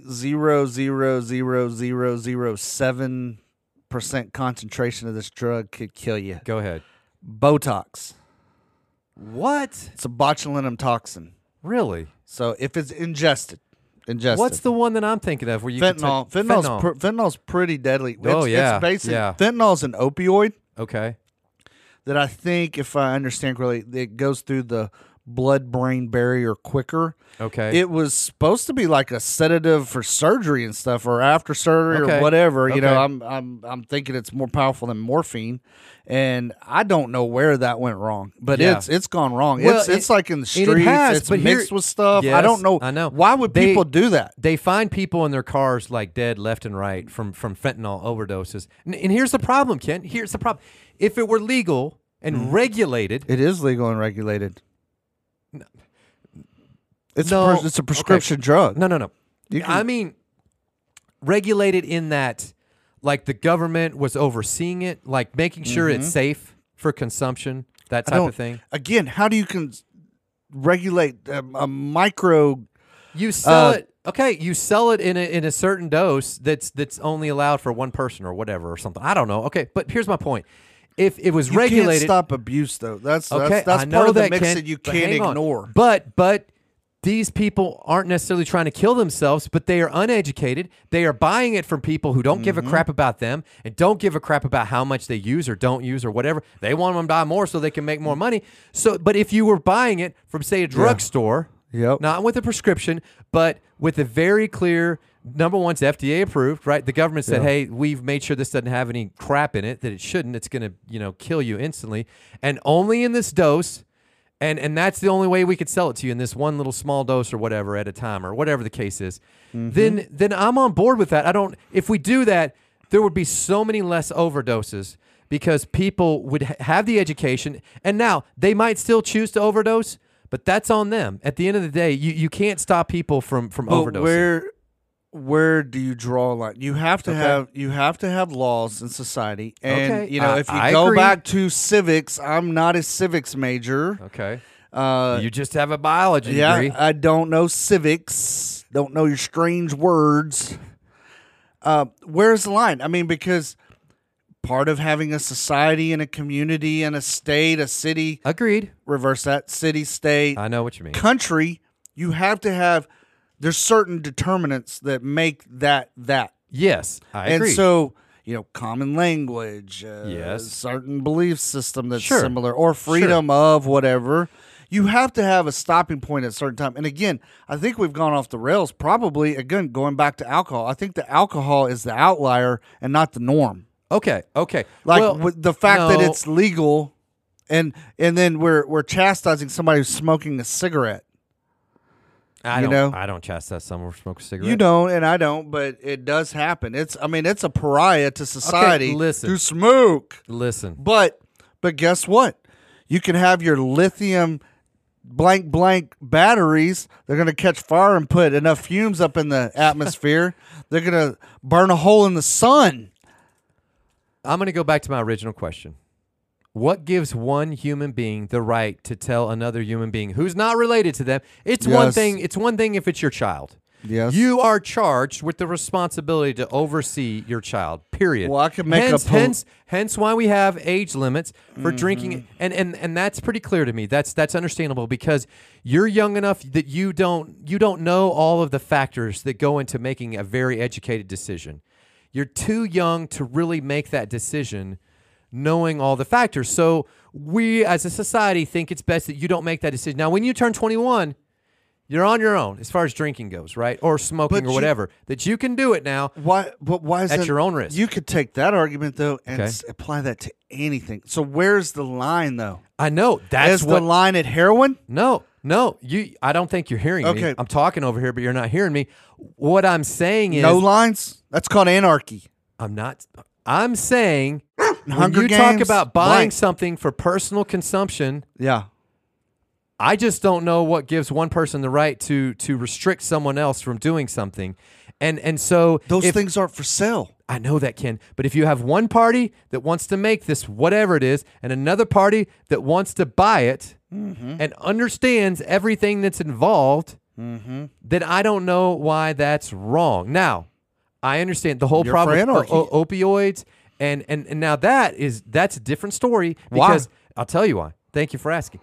0.00007% concentration of this drug could kill you. Go ahead. Botox. What? It's a botulinum toxin. Really? So if it's ingested. What's the one that I'm thinking of where you fentanyl? Could Fentanyl's pretty deadly. Oh, yeah, It's basically yeah. fentanyl's an opioid Okay. that I think, if I understand correctly, it goes through the blood-brain barrier quicker. Okay. It was supposed to be like a sedative for surgery and stuff, or after surgery Okay. or whatever. You know, Okay. I'm thinking it's more powerful than morphine, and I don't know where that went wrong, but Yeah. it's gone wrong. Well, it's like in the and it streets. has, It's but here- mixed with stuff. I Yes, don't know. I know. Why would They- people do that? They find people in their cars like dead left and right from fentanyl overdoses. And here's the problem, Ken. Here's the problem. If it were legal and Mm-hmm. regulated, It is legal and regulated. It's No, it's a prescription drug. no. You can- I mean, regulated in that, like the government was overseeing it, like making sure it's safe for consumption, that I type don't- of thing. Again, how do you regulate a micro? You sell it. Okay, you sell it in a certain dose that's only allowed for one person or whatever or something. I don't know. Okay, but here's my point. If it was You regulated, can't stop abuse though. That's okay, that's I know part of the that, mix Ken, that you but can't hang on. ignore. But these people aren't necessarily trying to kill themselves, but they are uneducated. They are buying it from people who don't give a crap about them and don't give a crap about how much they use or don't use or whatever. They want them to buy more so they can make more money. So, but if you were buying it from, say, a drugstore, Yep. not with a prescription, but with a very clear, number one, it's FDA approved, right? The government said, hey, we've made sure this doesn't have any crap in it, that it shouldn't. It's going to, kill you instantly. And only in this dose. And that's the only way we could sell it to you, in this one little small dose or whatever at a time, or whatever the case is. Then I'm on board with that. If we do that, there would be so many less overdoses because people would have the education, and now they might still choose to overdose, but that's on them. At the end of the day, you can't stop people from overdosing. Where do you draw a line? You have to have laws in society, and Okay, if you I go agree. back to civics, I'm not a civics major. Okay. You just have a biology degree. I don't know civics. Don't know your strange words. Where's the line? I mean, because part of having a society and a community and a state, a city, Agreed. reverse that, city, state, I know what you mean. country, you have to have, there's certain determinants that make that. Yes, I agree. And so, common language, Yes. certain belief system that's Sure. similar, or freedom of whatever. You have to have a stopping point at a certain time. And again, I think we've gone off the rails, probably, again, going back to alcohol. I think the alcohol is the outlier and not the norm. Okay. Like Well, with the fact that no. it's legal, and then we're chastising somebody who's smoking a cigarette. I you don't. know? I don't chastise someone for smoking a cigarette. You don't, and I don't, but it does happen. It's a pariah to society listen. to smoke. Listen. But guess what? You can have your lithium blank batteries. They're going to catch fire and put enough fumes up in the atmosphere. They're going to burn a hole in the sun. I'm going to go back to my original question. What gives one human being the right to tell another human being who's not related to them? It's one Yes. thing. It's one thing if it's your child. Yes. You are charged with the responsibility to oversee your child. Period. Well, I could make hence why we have age limits for Mm-hmm. drinking, and that's pretty clear to me. That's understandable because you're young enough that you don't know all of the factors that go into making a very educated decision. You're too young to really make that decision, knowing all the factors. So we, as a society, think it's best that you don't make that decision. Now, when you turn 21. You're on your own as far as drinking goes, right? Or smoking or whatever. That you can do it now. Why is at that, your own risk? You could take that argument though and Okay. apply that to anything. So where's the line though? I know that's Is what. the line at heroin? No. I don't think you're hearing me. Okay. I'm talking over here, but you're not hearing me. What I'm saying is, No lines? That's called anarchy. I'm not. I'm saying when Hunger you talk Games, about buying blank. something for personal consumption, Yeah. I just don't know what gives one person the right to restrict someone else from doing something, and so Those if, things aren't for sale. I know that, Ken, but if you have one party that wants to make this whatever it is, and another party that wants to buy it and understands everything that's involved, then I don't know why that's wrong. Now, I understand the whole You're problem for with anarchy. opioids, and now that's a different story because I'll tell you why. Thank you for asking.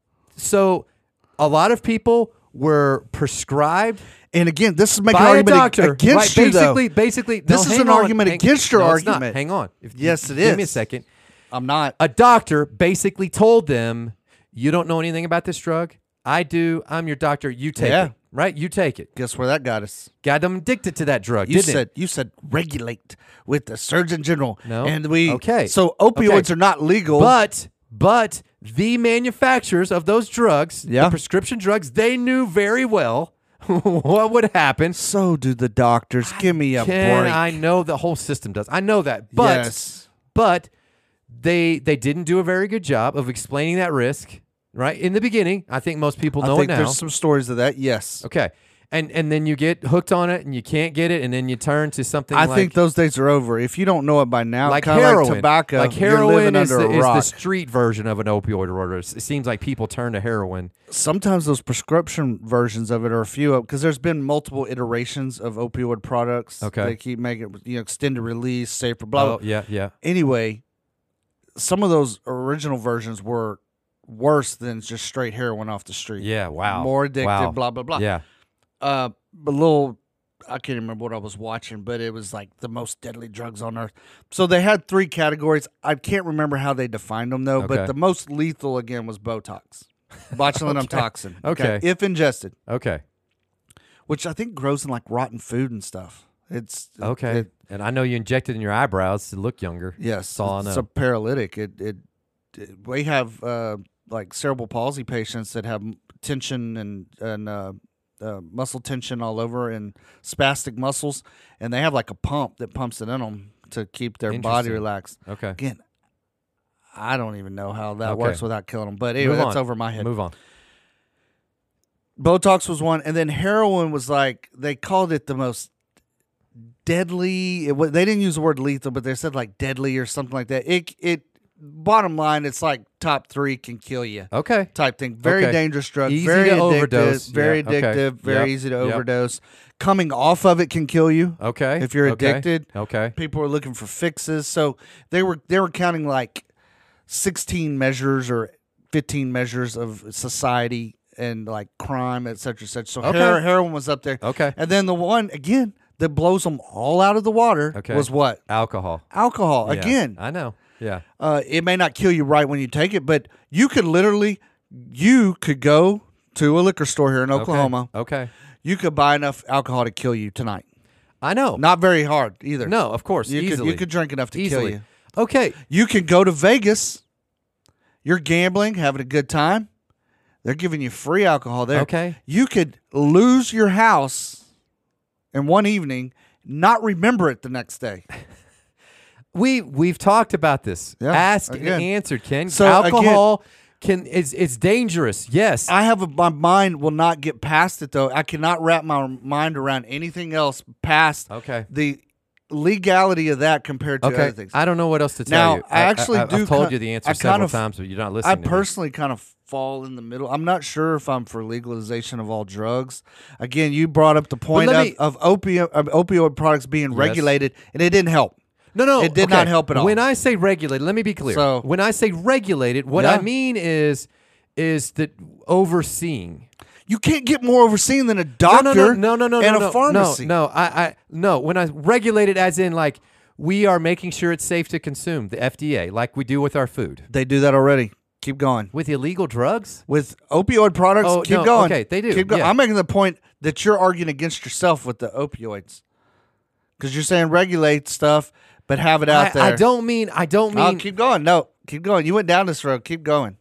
So, a lot of people were prescribed And again, this is making by an a argument doctor. against right, you, though. basically, This no, is hang an on. argument Hang- against your no, it's not. argument. Hang on. Yes, it Give me a is. second. I'm not. A doctor basically told them, "You don't know anything about this drug. I do. I'm your doctor. You take Yeah. it. Right? You take it." Guess where that got us? Got them addicted to that drug. You didn't it? said regulate with the Surgeon General. No. And we Okay. So opioids Okay. are not legal. But the manufacturers of those drugs, Yeah. the prescription drugs, they knew very well what would happen. so do the doctors. Give me a Ken, break. I know the whole system does. I know that. But yes. but they didn't do a very good job of explaining that risk, right? In the beginning, I think most people know I think it now. there's some stories of that. Yes. Okay. And then you get hooked on it and you can't get it, and then you turn to something I like think those days are over. If you don't know it by now, like kind of heroin. like tobacco, Like you're living heroin is under a the rock. street version of an opioid order. It seems like people turn to heroin. Sometimes those prescription versions of it are a few because there's been multiple iterations of opioid products. Okay. They keep making it, extended release, safer, blah, blah. Oh, yeah. Anyway, some of those original versions were worse than just straight heroin off the street. Yeah, wow. More addictive, Wow. blah, blah, blah. Yeah. I can't remember what I was watching, but it was like the most deadly drugs on earth. So they had 3 categories. I can't remember how they defined them though, Okay. but the most lethal again was Botox, botulinum toxin. Okay. If ingested, Okay. which I think grows in like rotten food and stuff. It's Okay. And I know you injected in your eyebrows to look younger. yes, That's all I it's know. a paralytic. We have like cerebral palsy patients that have tension and muscle tension all over and spastic muscles, and they have like a pump that pumps it in them to keep their body Interesting. relaxed. Okay. Again, I don't even know how that Okay. works without killing them. But anyway, Move that's on. over my head. Move on. Botox was one, and then heroin was like they called it the most deadly. They didn't use the word lethal, but they said like deadly or something like that. It bottom line, it's like top 3 can kill you Okay. type thing. Very Okay. dangerous drug. Easy very to addictive. overdose. Very Yeah, okay. addictive. Very Yep. easy to Yep. overdose. Coming off of it can kill you. Okay. If you're Okay. addicted. Okay. People were looking for fixes, so they were counting like 16 measures or 15 measures of society and like crime, et cetera, et cetera. So Okay. heroin was up there. Okay. And then the one again that blows them all out of the water Okay. was what? Alcohol. Alcohol. Yeah. Again, I know. Yeah. it may not kill you right when you take it, but you could go to a liquor store here in Oklahoma. Okay. You could buy enough alcohol to kill you tonight. I know. Not very hard either. No, of course. Easily. You could drink enough to kill Easily. you. Okay. You can go to Vegas. You're gambling, having a good time. They're giving you free alcohol there. Okay. You could lose your house in one evening, not remember it the next day. We've talked about this. Yeah, Asked again. and answered, Ken. So, Alcohol it's dangerous. Yes. My mind will not get past it though. I cannot wrap my mind around anything else past Okay. the legality of that compared to Okay. other things. I don't know what else to Now, tell you. I actually I've do told ki- you the answer I several kind of- times, but you're not I listening. to me. personally kind of fall in the middle. I'm not sure if I'm for legalization of all drugs. Again, you brought up the point let me- of opioid products being regulated, and it didn't help. No, It did not help at all. When I say regulated, let me be clear. So- when I say regulated, what Yeah. I mean is that overseeing. You can't get more overseen than a doctor No, and a pharmacy. No. When I regulate it, as in like we are making sure it's safe to consume, the FDA, like we do with our food. They do that already. Keep going. With illegal drugs? With opioid products, Oh, keep no, going. okay, they do, Keep going. yeah. I'm making the point that you're arguing against yourself with the opioids. Because you're saying regulate stuff, but have it out there. I don't mean. Oh, keep going. No, keep going. You went down this road. Keep going.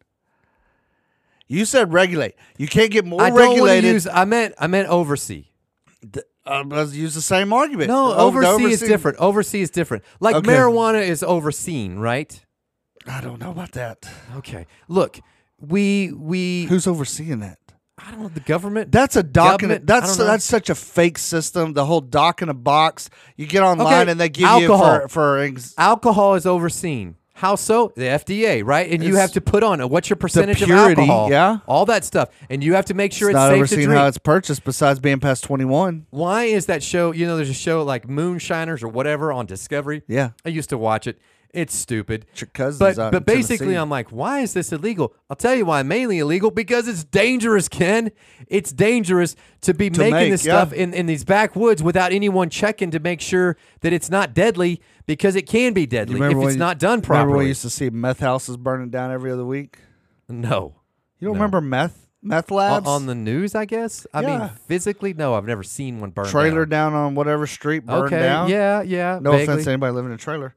You said regulate. You can't get more I don't want to regulated. use. I meant oversee. Let's use the same argument. No, oversee is different. Oversee is different. Like Okay. marijuana is overseen, right? I don't know about that. Okay. Look, we Who's overseeing that? I don't know, the government. That's a doc in Government? it. I don't know. That's such a fake system. The whole doc in a box. You get online Okay, and they give alcohol. you for Alcohol is overseen. How so? The FDA, right? And you It's- have to put on what's your percentage purity, of alcohol? yeah. All that stuff. And you have to make sure it's it's not safe to overseeing drink. how it's purchased besides being past 21. Why is that show, there's a show like Moonshiners or whatever on Discovery. Yeah. I used to watch it. It's stupid. It's your cousins But out in basically, Tennessee. I'm like, why is this illegal? I'll tell you why mainly illegal, because it's dangerous, Ken. It's dangerous to be making make, this yeah. stuff in these backwoods without anyone checking to make sure that it's not deadly, because it can be deadly if it's not done Remember when we properly. used to see meth houses burning down every other week? No. You don't No. remember meth labs? On the news, I guess? I mean, Yeah. physically, no, I've never seen one burn trailer down. down on whatever street burned Okay, down. yeah. No vaguely. offense to anybody living in a trailer.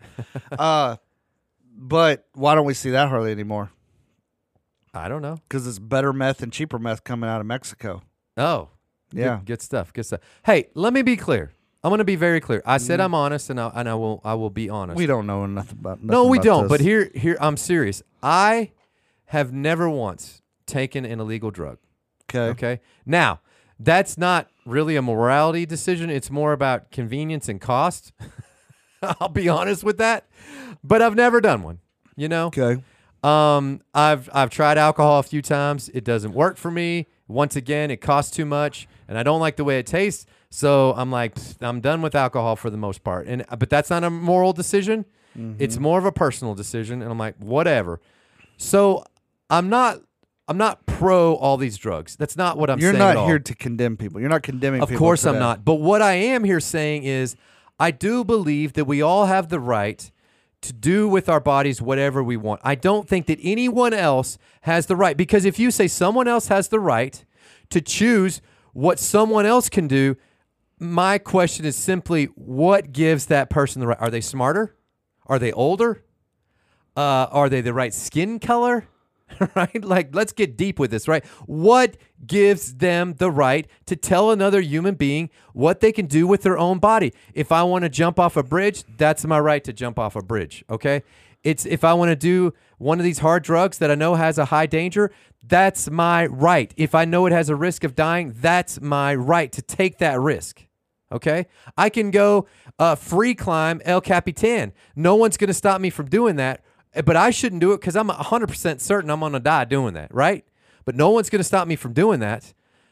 But why don't we see that hardly anymore? I don't know. Because it's better meth and cheaper meth coming out of Mexico. Oh, Yeah. Good stuff. Good stuff. Hey, let me be clear. I'm going to be very clear. I Mm-hmm. said I'm honest, and I will be honest. We don't know nothing about No, we about don't. this. But here, I'm serious. I have never once taken an illegal drug. Okay. Okay. Now, that's not really a morality decision. It's more about convenience and cost. I'll be honest with that. But I've never done one. Okay. I've tried alcohol a few times. It doesn't work for me. Once again, it costs too much, and I don't like the way it tastes. So I'm like, I'm done with alcohol for the most part. But that's not a moral decision. Mm-hmm. It's more of a personal decision, and I'm like, whatever. So I'm not pro all these drugs. That's not what I'm You're saying at not all. here to condemn people. You're not condemning Of people. course I'm today. not. But what I am here saying is I do believe that we all have the right to do with our bodies whatever we want. I don't think that anyone else has the right, because if you say someone else has the right to choose what someone else can do, my question is simply, what gives that person the right? Are they smarter? Are they older? Are they the right skin color? Right? Like, let's get deep with this, right? What gives them the right to tell another human being what they can do with their own body? If I want to jump off a bridge, that's my right to jump off a bridge, okay? It's if I want to do one of these hard drugs that I know has a high danger, that's my right. If I know it has a risk of dying, that's my right to take that risk. Okay? I can go free climb El Capitan. No one's going to stop me from doing that, but I shouldn't do it because I'm 100% certain I'm going to die doing that, right? But no one's going to stop me from doing that.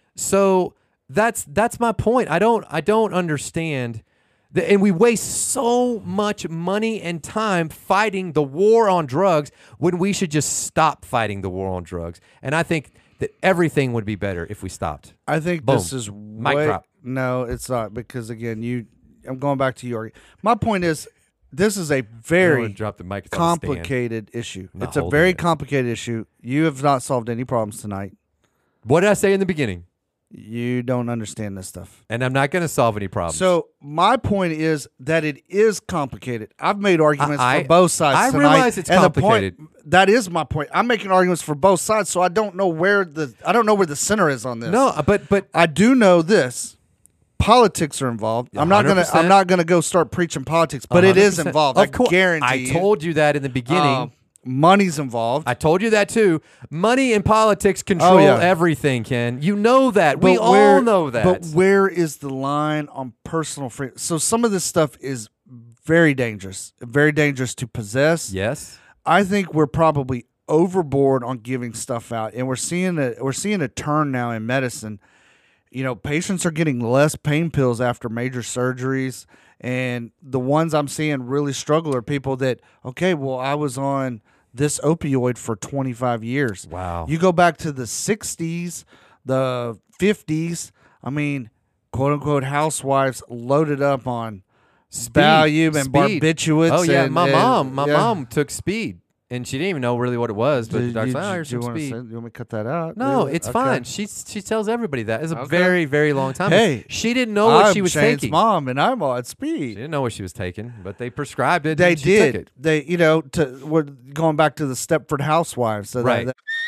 So that's my point. I don't understand. And we waste so much money and time fighting the war on drugs when we should just stop fighting the war on drugs. And I think that everything would be better if we stopped. I think Boom. this is Mic way, drop. No, it's not, because again, I'm going back to your. My point is, this is a very Drop the mic. It's on the stand. complicated issue. Not It's a holding very it. complicated issue. You have not solved any problems tonight. What did I say in the beginning? You don't understand this stuff. And I'm not going to solve any problems. So my point is that it is complicated. I've made arguments I- for both sides I tonight. realize it's and complicated. The point, that is my point. I'm making arguments for both sides, so I don't know where the center is on this. no, but I do know this. Politics are involved. I'm not 100%. gonna go start preaching politics, but it is 100%. involved. Of course. I guarantee I you. told you that in the beginning. Money's involved. I told you that too. Money and politics control yeah. everything, Ken. You know that. We But all know that. But where is the line on personal freedom? So some of this stuff is very dangerous to possess. Yes. I think we're probably overboard on giving stuff out, and we're seeing a turn now in medicine. You know, patients are getting less pain pills after major surgeries, and the ones I'm seeing really struggle are people that, okay, well, I was on this opioid for 25 years. Wow. You go back to the 60s, the 50s, I mean, quote unquote housewives loaded up on Valium and barbiturates. Oh yeah, and, my and- yeah. mom took speed, and she didn't even know really what it was. But the doctor's like, "Oh, here's do you some want speed." you want me to cut that out? No, Really? it's Okay. fine. She tells everybody that. It's a Okay. very, very long time. Hey, she didn't know what I'm she was Shane's taking. mom, and I'm on She speed. didn't know what she was taking, but they prescribed it. They and she took did. it. They, we're going back to the Stepford Housewives. So Right.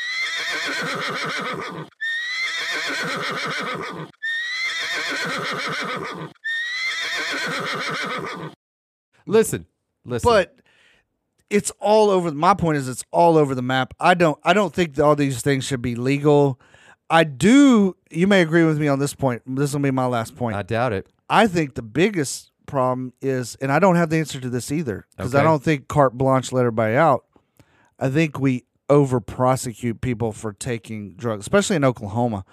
Listen. But it's all over. My point is, it's all over the map. I don't think that all these things should be legal. I do. You may agree with me on this point. This will be my last point. I doubt it. I think the biggest problem is, and I don't have the answer to this either, because I Okay. don't think carte blanche let everybody out. I think we over prosecute people for taking drugs, especially in Oklahoma.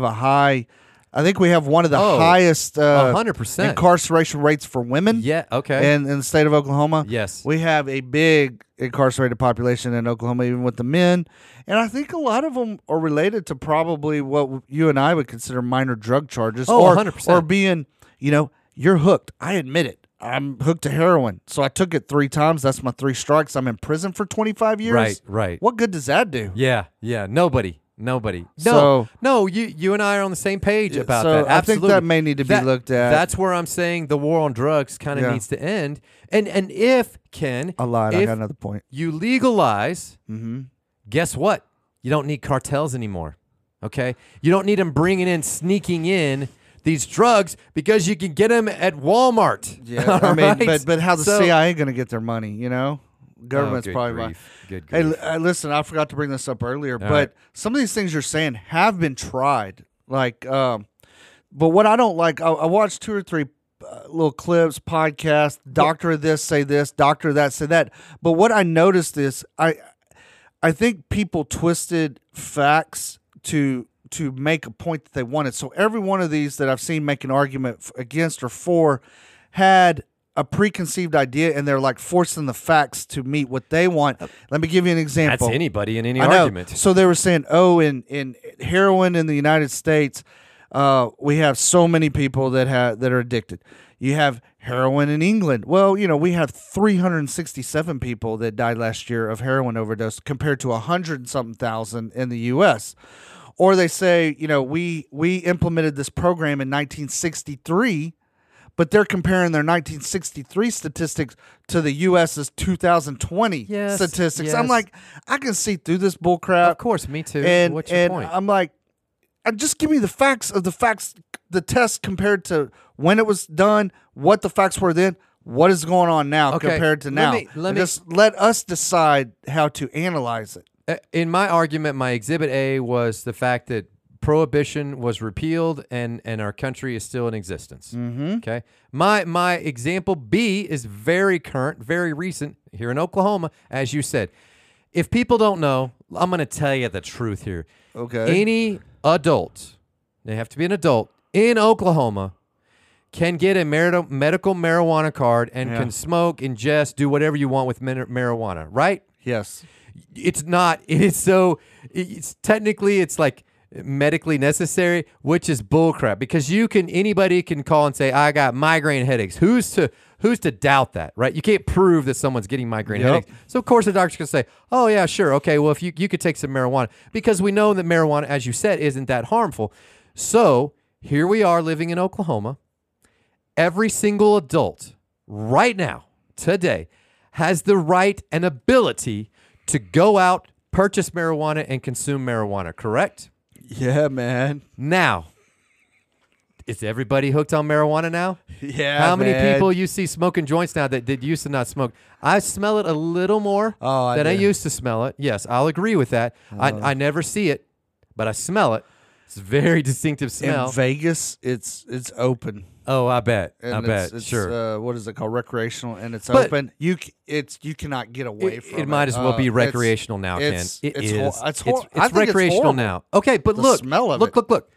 I think we have one of the highest 100%. incarceration rates for women. Yeah. Okay. in the state of Oklahoma. Yes. We have a big incarcerated population in Oklahoma, even with the men. And I think a lot of them are related to probably what you and I would consider minor drug charges. Oh, or 100%. Or being, you're hooked. I admit it. I'm hooked to heroin. So I took it 3 times. That's my 3 strikes. I'm in prison for 25 years. Right. What good does that do? Yeah. Nobody. So- No. You and I are on the same page about so that. I think Absolutely. that may need to be looked at. That's where I'm saying the war on drugs kind of Yeah. needs to end. And if Ken, I lied. I if got another point. you legalize, Mm-hmm. guess what? You don't need cartels anymore. Okay, you don't need them sneaking in these drugs because you can get them at Walmart. Yeah, I All mean, right? but how's the So- CIA going to get their money? Government's Oh, good probably. grief. Good Hey, grief. listen, I forgot to bring this up earlier, but right. some of these things you're saying have been tried. But what I don't like, I watched 2 or 3 little clips, podcasts, doctor of this say this, doctor of that say that. But what I noticed is, I think people twisted facts to make a point that they wanted. So every one of these that I've seen make an argument against or for had a preconceived idea, and they're like forcing the facts to meet what they want. Let me give you an example. That's anybody in any I know. argument. So they were saying, in heroin in the United States, we have so many people that are addicted. You have heroin in England. Well, we have 367 people that died last year of heroin overdose compared to 100-something thousand in the U.S. Or they say, we implemented this program in 1963, but they're comparing their 1963 statistics to the U.S.'s 2020 Yes, statistics. yes. I'm like, I can see through this bull crap. Of course, me too. And, What's your and point? I'm like, just give me the facts, the test compared to when it was done, what the facts were then, what is going on now Okay, compared to let now. me- let And me- just let us decide how to analyze it. In my argument, my exhibit A was the fact that prohibition was repealed and our country is still in existence. Mm-hmm. Okay. My example B is very current, very recent here in Oklahoma, as you said. If people don't know, I'm going to tell you the truth here. Okay. Any adult, they have to be an adult in Oklahoma, can get a medical marijuana card and Yeah. can smoke, ingest, do whatever you want with marijuana, right? Yes. It's not. It's technically it's like medically necessary, which is bullcrap because anybody can call and say I got migraine headaches. Who's to doubt that, right? You can't prove that someone's getting migraine Yep. headaches. So of course the doctor can say, oh yeah, sure, okay, well if you could take some marijuana because we know that marijuana, as you said, isn't that harmful. So here we are living in Oklahoma. Every single adult right now, today, has the right and ability to go out, purchase marijuana, and consume marijuana, correct? Yeah, man. Now, is everybody hooked on marijuana now? Yeah. How many man. people you see smoking joints now that used to not smoke? I smell it a little more Oh, I than I do. used to smell it. Yes, I'll agree with that. I never see it, but I smell it. It's a very distinctive smell. In Vegas, it's open. Oh, I bet. And I bet. It's, Sure. What is it called? Recreational, and it's But- open. You cannot get away from it. It might as well be It's- recreational now, Ken. it's- It it's is. hor- it's hor- I It's think it's recreational horrible. now. Okay, but The look, smell of look, it. look.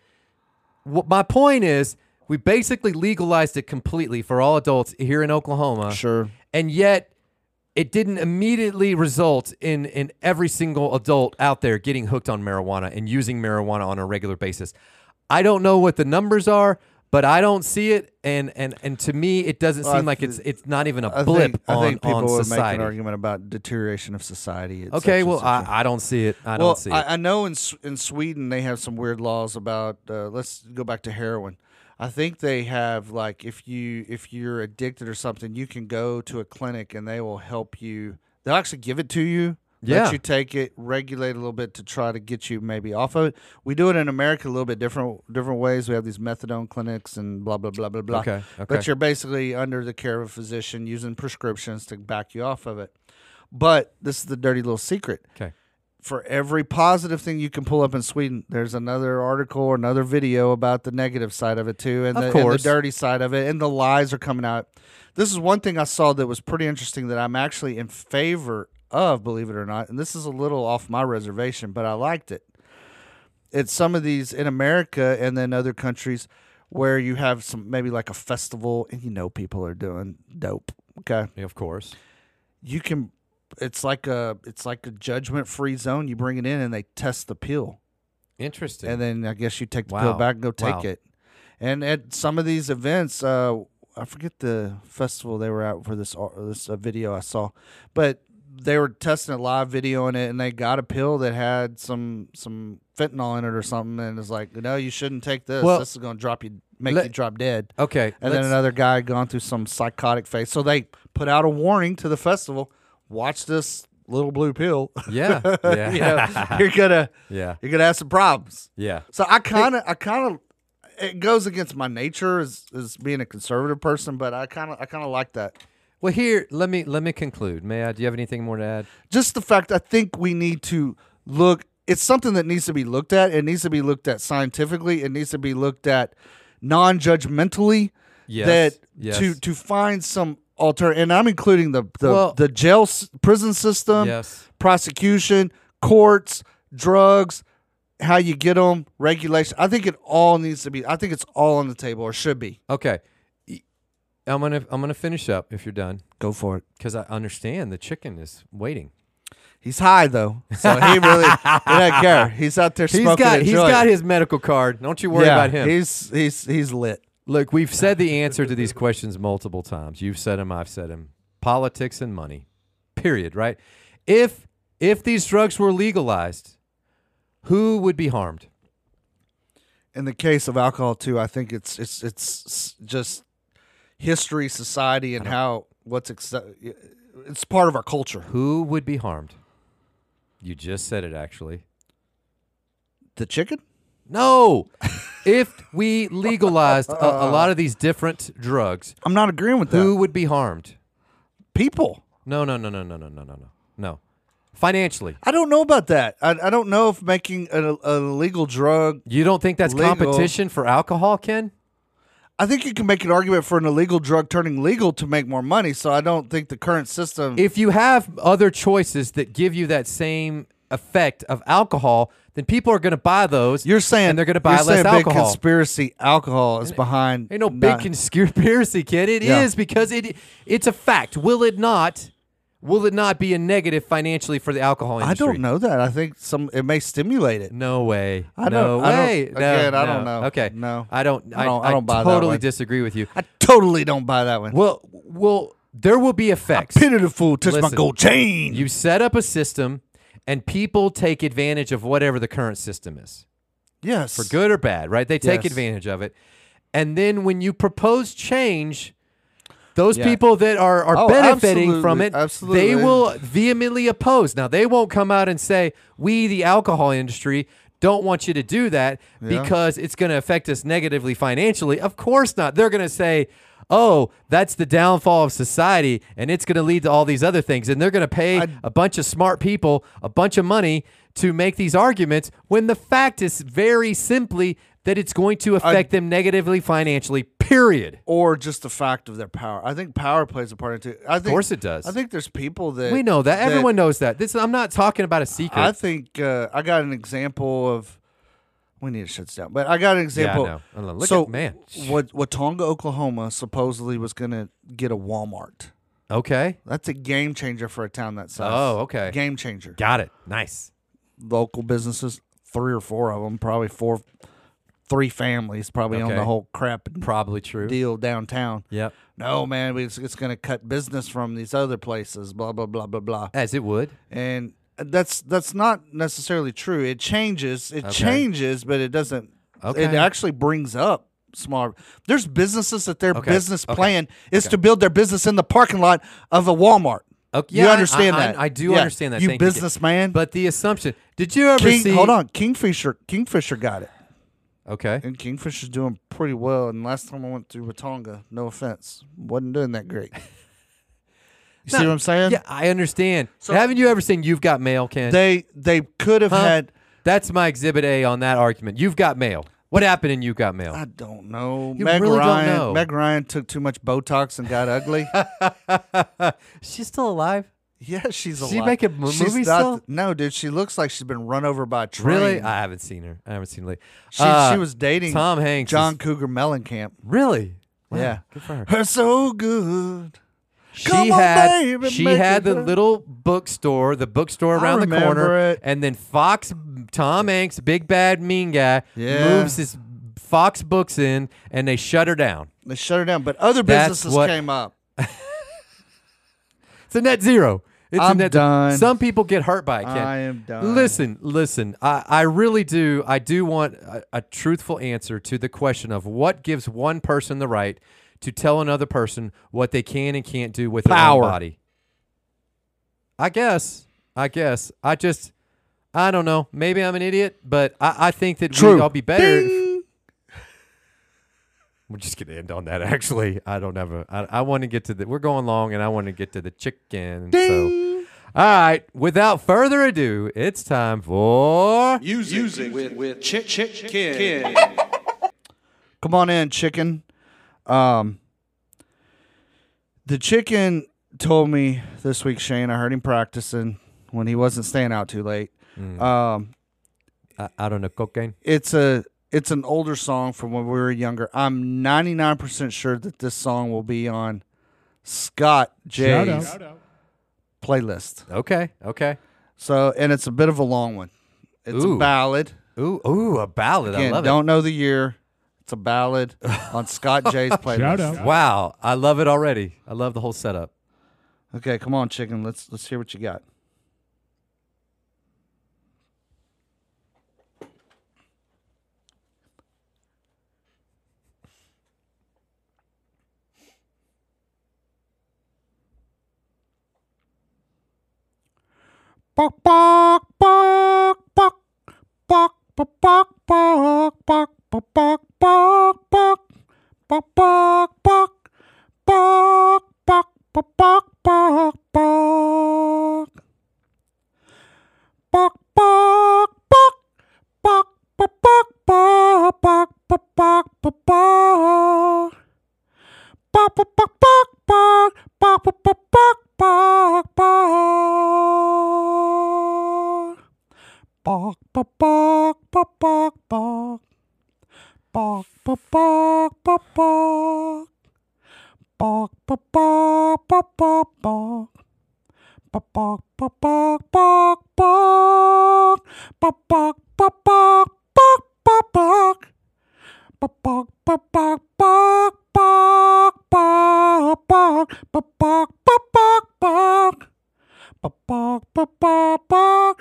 My point is, we basically legalized it completely for all adults here in Oklahoma, Sure. and yet it didn't immediately result in every single adult out there getting hooked on marijuana and using marijuana on a regular basis. I don't know what the numbers are, but I don't see it, and to me, it doesn't Well, I seem like th- it's not even a I blip think on people would make society. an argument about deterioration of society. It's Okay, such and well, such a- I don't see it. I well, don't see it. I know in Sweden they have some weird laws about. Let's go back to heroin. I think they have like if you're addicted or something, you can go to a clinic and they will help you. They'll actually give it to you. Yeah. Let you take it, regulate a little bit to try to get you maybe off of it. We do it in America a little bit different ways. We have these methadone clinics and blah blah blah blah blah. Okay. But you're basically under the care of a physician using prescriptions to back you off of it. But this is the dirty little secret. Okay. For every positive thing you can pull up in Sweden, there's another article or another video about the negative side of it too, and, Of the course. dirty side of it, and the lies are coming out. This is one thing I saw that was pretty interesting that I'm actually in favor of, believe it or not, and this is a little off my reservation, but I liked it. It's some of these in America and then other countries where you have some maybe like a festival, and people are doing dope. Okay, Yeah, of course. you can. It's like a judgment free zone. You bring it in and they test the pill, Interesting. and then I guess you take the Wow. pill back and go take Wow. it. And at some of these events, I forget the festival they were at for this video I saw, but they were testing a live video on it, and they got a pill that had some fentanyl in it or something, and it's like, no, you shouldn't take this. Well, This is going to make let- you drop dead. okay. And then another guy gone through some psychotic phase. So they put out a warning to the festival: watch this little blue pill. Yeah. Yeah. You're gonna Yeah. have some problems. Yeah. So I kind of it goes against my nature as being a conservative person, but I kind of like that. Well, here, let me conclude. May I? Do you have anything more to add? Just the fact I think we need to look. It's something that needs to be looked at. It needs to be looked at scientifically. It needs to be looked at non-judgmentally. Yes. That Yes. to find some alternative, and I'm including the Well- jail prison system, Yes. prosecution, courts, drugs, how you get them, regulation. I think it all needs to be. I think it's all on the table, or should be. Okay. I'm gonna finish up if you're done Go for it. because I understand the chicken is waiting. He's high though, so he really he doesn't care. He's out there smoking a He's joint. got his medical card. Don't you worry about him. He's lit. Look, we've said the answer to these questions multiple times. You've said them, I've said them. Politics and money. Period, right? If these drugs were legalized, who would be harmed? In the case of alcohol too, I think it's just history, society, and how it's part of our culture. Who would be harmed? You just said it, actually. The chicken? No. if we legalized a lot of these different drugs, I'm not agreeing with that. who would be harmed? People. No. Financially. I don't know about that. I don't know if making an illegal drug. You don't think that's Legal. competition for alcohol, Ken? I think you can make an argument for an illegal drug turning legal to make more money. So I don't think the current system. If you have other choices that give you that same effect of alcohol, then people are going to buy those. You're saying and they're going to buy you're less saying big alcohol. conspiracy alcohol is behind. Ain't no big conspiracy, kid. It is because it's a fact. Will it not? Will it not be a negative financially for the alcohol I industry? don't know that. I think it may stimulate it. No way. I No don't- I don't- way. again, No, I don't no. know. Okay. No. I don't. I don't buy that totally one. disagree with you. I totally don't buy that one. Well, there will be effects. Pity the fool touch my Listen, gold chain. You set up a system, and people take advantage of whatever the current system is, yes. for good or bad, right? They take Yes. advantage of it, and then when you propose change, those Yeah. people that are Oh, benefiting from absolutely, it, absolutely. they will vehemently oppose. Now, they won't come out and say, we, the alcohol industry, don't want you to do that Yeah. because it's going to affect us negatively financially. Of course not. They're going to say, oh, that's the downfall of society, and it's going to lead to all these other things. And they're going to pay a bunch of smart people a bunch of money to make these arguments when the fact is very simply that it's going to affect them negatively financially, period. Or just the fact of their power. I think power plays a part in it too. Of course it does. I think there's people that We know that. Everyone knows that. I'm not talking about a secret. I think I got an example of. We need to shut this down, but I got an example. Yeah, I know. Look so, at man. Watonga, Oklahoma, supposedly was going to get a Walmart. Okay. That's a game changer for a town that size. Oh, okay. Game changer. Got it. Nice. Local businesses, 3 or 4 of them, probably 3 families probably own Okay. the whole crap Probably true. deal downtown. Yep. No, man, it's going to cut business from these other places, blah, blah, blah, blah, blah. As it would. And that's not necessarily true. It changes. It changes, but it doesn't. Okay. It actually brings up smaller. There's businesses that their Okay. business Okay. plan is to build their business in the parking lot of a Walmart. Okay. You Yeah, understand I- that? I do Yeah. understand that. You Thank you. businessman. But the assumption. Did you ever see? Hold on. Kingfisher got it. Okay. And Kingfisher's doing pretty well. And last time I went through Watonga, no offense, wasn't doing that great. You see what I'm saying? Yeah, I understand. So- Haven't you ever seen You've Got Mail, Ken? They could have Huh? had. That's my exhibit A on that argument. You've Got Mail. What happened in You've Got Mail? I don't know. You really don't know. Meg Ryan took too much Botox and got ugly. She's still alive? Yeah, she's alive. She make a She's movie not- still? No, dude. She looks like she's been run over by a train. Really? I haven't seen her. I haven't seen her. She was dating Tom Hanks. John Cougar Mellencamp. Really? Wow, Yeah. Good for her. Her so good. She Come on, had baby, she make had it the good. little bookstore, around the remember corner, it. and then Tom Hanks, big bad mean guy, Yeah. moves his Fox books in, and they shut her down. They shut her down, but other That's businesses what- came up. It's a net zero. It's I'm a net done. Some people get hurt by it, Ken. I am done. Listen. I really do. I do want a truthful answer to the question of what gives one person the right to tell another person what they can and can't do with their Power. own body. I guess. I don't know. Maybe I'm an idiot, but I think that True. we'd all be better. Ding. We're just gonna end on that. Actually, I don't have I want to get to the. We're going long, and I want to get to the chicken. So, Ding. all right. Without further ado, it's time for. Music with Chick Kid. Come on in, chicken. The chicken told me this week, Shane. I heard him practicing when he wasn't staying out too late. I don't know, cocaine. It's an older song from when we were younger. I'm 99% sure that this song will be on Scott J's playlist. Okay. So, and it's a bit of a long one. It's Ooh. a ballad. Ooh, a ballad. I Again, love don't know the year. It's a ballad on Scott J's playlist. Shout it. out. Wow, I love it already. I love the whole setup. Okay, come on, chicken. Let's hear what you got. Bok bok bok bok bok bok bok bok bok bok Bark, bark, bark. Bark, bark, bark. Bark, bark, bark, bark, bark, bark, bark, bark, bark. Bark, bark, bark, bark, bark, bark, bark, bark, bark, bark. Bark, bark, bark, bark, bark, bark. Bark, bark, bark, bark, bark. Bark, bark, bark, bark, bark, bark. Bark, bark, bark, bark, bark, bark. Bark, bark, bark, bark, bark, bark, bark. Bark, bark, bark, bark, bark, bark, bark, bark. Bark, bark, bark, bark, bark. Bark, bark, bark, bark, bark,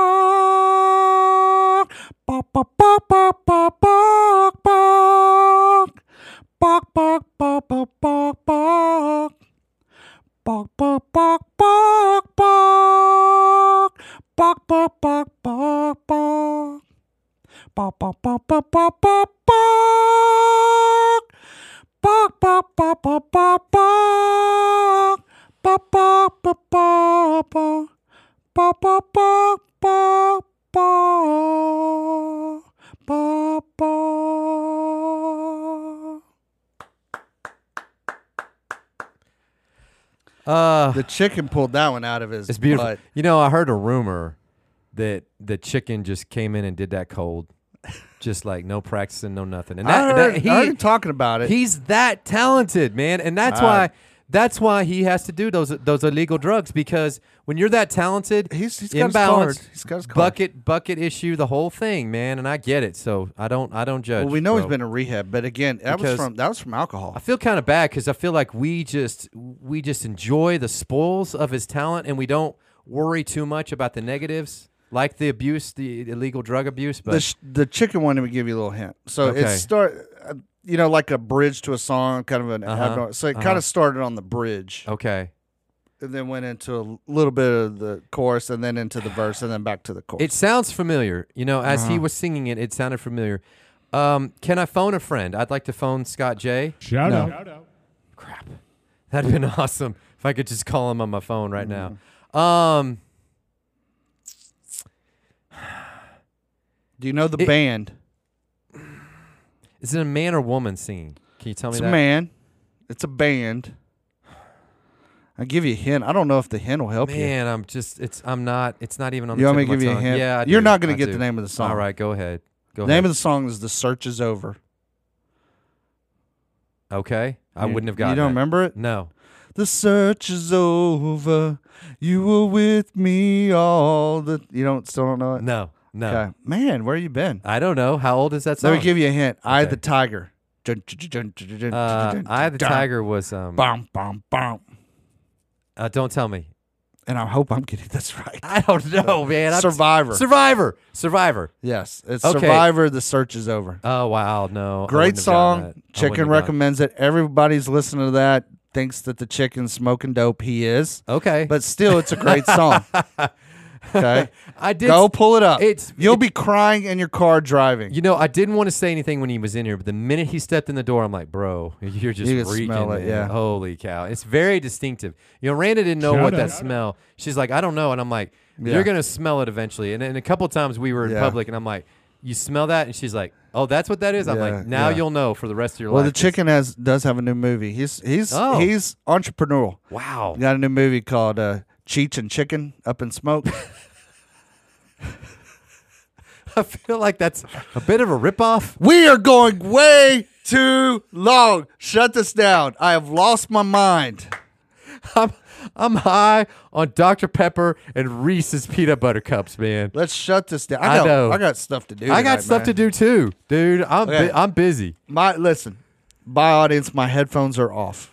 bark. Bark, bark, bark, bark, bark, bark, bark. Bark, bark, bark, bark, bark, bark. Bark, bark, bark, bark, bark. Bark, bark, bark, bark, bark. Bark, bark, bark, bark, bark, bark, bark. Bark, bark, bark, bark, bark, bark. Bark, bark, bark, bark, bark. Bark, bark, bark, bark, bark. Bark, bark. The chicken pulled that one out of his It's beautiful. butt. You know, I heard a rumor that the chicken just came in and did that cold, just like no practicing, no nothing. And I heard him talking about it. He's that talented, man, and that's why he has to do those illegal drugs, because when you're that talented, He's got imbalanced, his card. He's got his card. bucket issue, the whole thing, man. And I get it, so I don't judge. Well, we know he's bro. been in rehab, but again, that was from alcohol. I feel kind of bad because I feel like we just enjoy the spoils of his talent, and we don't worry too much about the negatives, like the abuse, the illegal drug abuse. But The chicken one, let me give you a little hint. So Okay. it like a bridge to a song, kind of an abnormal. So it kind of started on the bridge, okay, and then went into a little bit of the chorus, and then into the verse, and then back to the chorus. it sounds familiar. You know, as he was singing it, it sounded familiar. Can I phone a friend? I'd like to phone Scott J. Shout No. out. Crap, that'd been awesome if I could just call him on my phone right now. Do you know the band? Is it a man or woman singing? Can you tell me It's that? a man. It's a band. I'll give you a hint. I don't know if the hint will help you. Man, it's not even on You the want tip me to of give my you a tongue. hint? Yeah, You're not going to get the name of the song. All right, go ahead. The name of the song is "The Search Is Over." Okay, I wouldn't have gotten. You don't that. remember it? No. The search is over. You were with me all the. Still don't know it. No. Okay, man, where you been? I don't know. How old is that song? Let me give you a hint. Eye of Okay. the Tiger. Eye of the Tiger was Bum, bum, bum. don't tell me. And I hope I'm getting this right. I don't know, man. Survivor. Yes, it's Okay. Survivor. The search is over. Oh wow, no. I Great wouldn't have gotten that. song. I Chicken wouldn't have recommends it. Everybody's listening to that. Thinks that the chicken's smoking dope. He is. gotten- Okay. But still, it's a great song. Okay, I did go pull it up. You'll it- be crying in your car driving. You know, I didn't want to say anything when he was in here, but the minute he stepped in the door, I'm like, bro, you're just You can reeking, smell it, man. yeah. Holy cow. It's very distinctive. You know, Randa didn't know Shout what out. that smell. She's like, I don't know. And I'm like, Yeah. you're going to smell it eventually. And then a couple of times we were in Yeah. public, and I'm like, you smell that? And she's like, oh, that's what that is? I'm Yeah, like, now yeah. you'll know for the rest of your Well, life. the chicken does have a new movie. He's Oh. entrepreneurial. Wow. Got a new movie called Cheech and Chicken Up in Smoke. I feel like that's a bit of a ripoff. We are going way too long. Shut this down. I have lost my mind. I'm high on Dr. Pepper and Reese's peanut butter cups, man. Let's shut this down. I know. I got stuff to do. I got tonight, stuff man. to do too, dude. Okay. I'm busy. Listen, my audience, my headphones are off.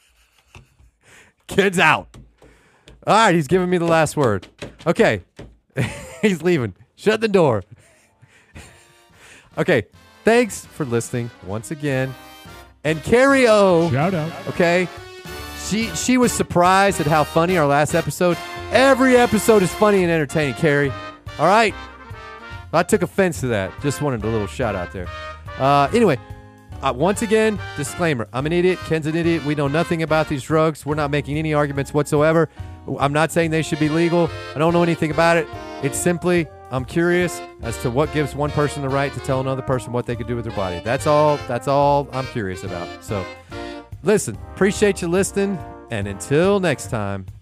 Kids out. All right, he's giving me the last word. Okay, he's leaving. Shut the door. Okay, thanks for listening once again. And Carrie O, Shout out. okay, she was surprised at how funny our last episode. Every episode is funny and entertaining, Carrie. All right, I took offense to that. Just wanted a little shout out there. Anyway, once again, disclaimer. I'm an idiot. Ken's an idiot. We know nothing about these drugs. We're not making any arguments whatsoever. I'm not saying they should be legal. I don't know anything about it. It's simply, I'm curious as to what gives one person the right to tell another person what they could do with their body. That's all I'm curious about. So, listen, appreciate you listening. And until next time,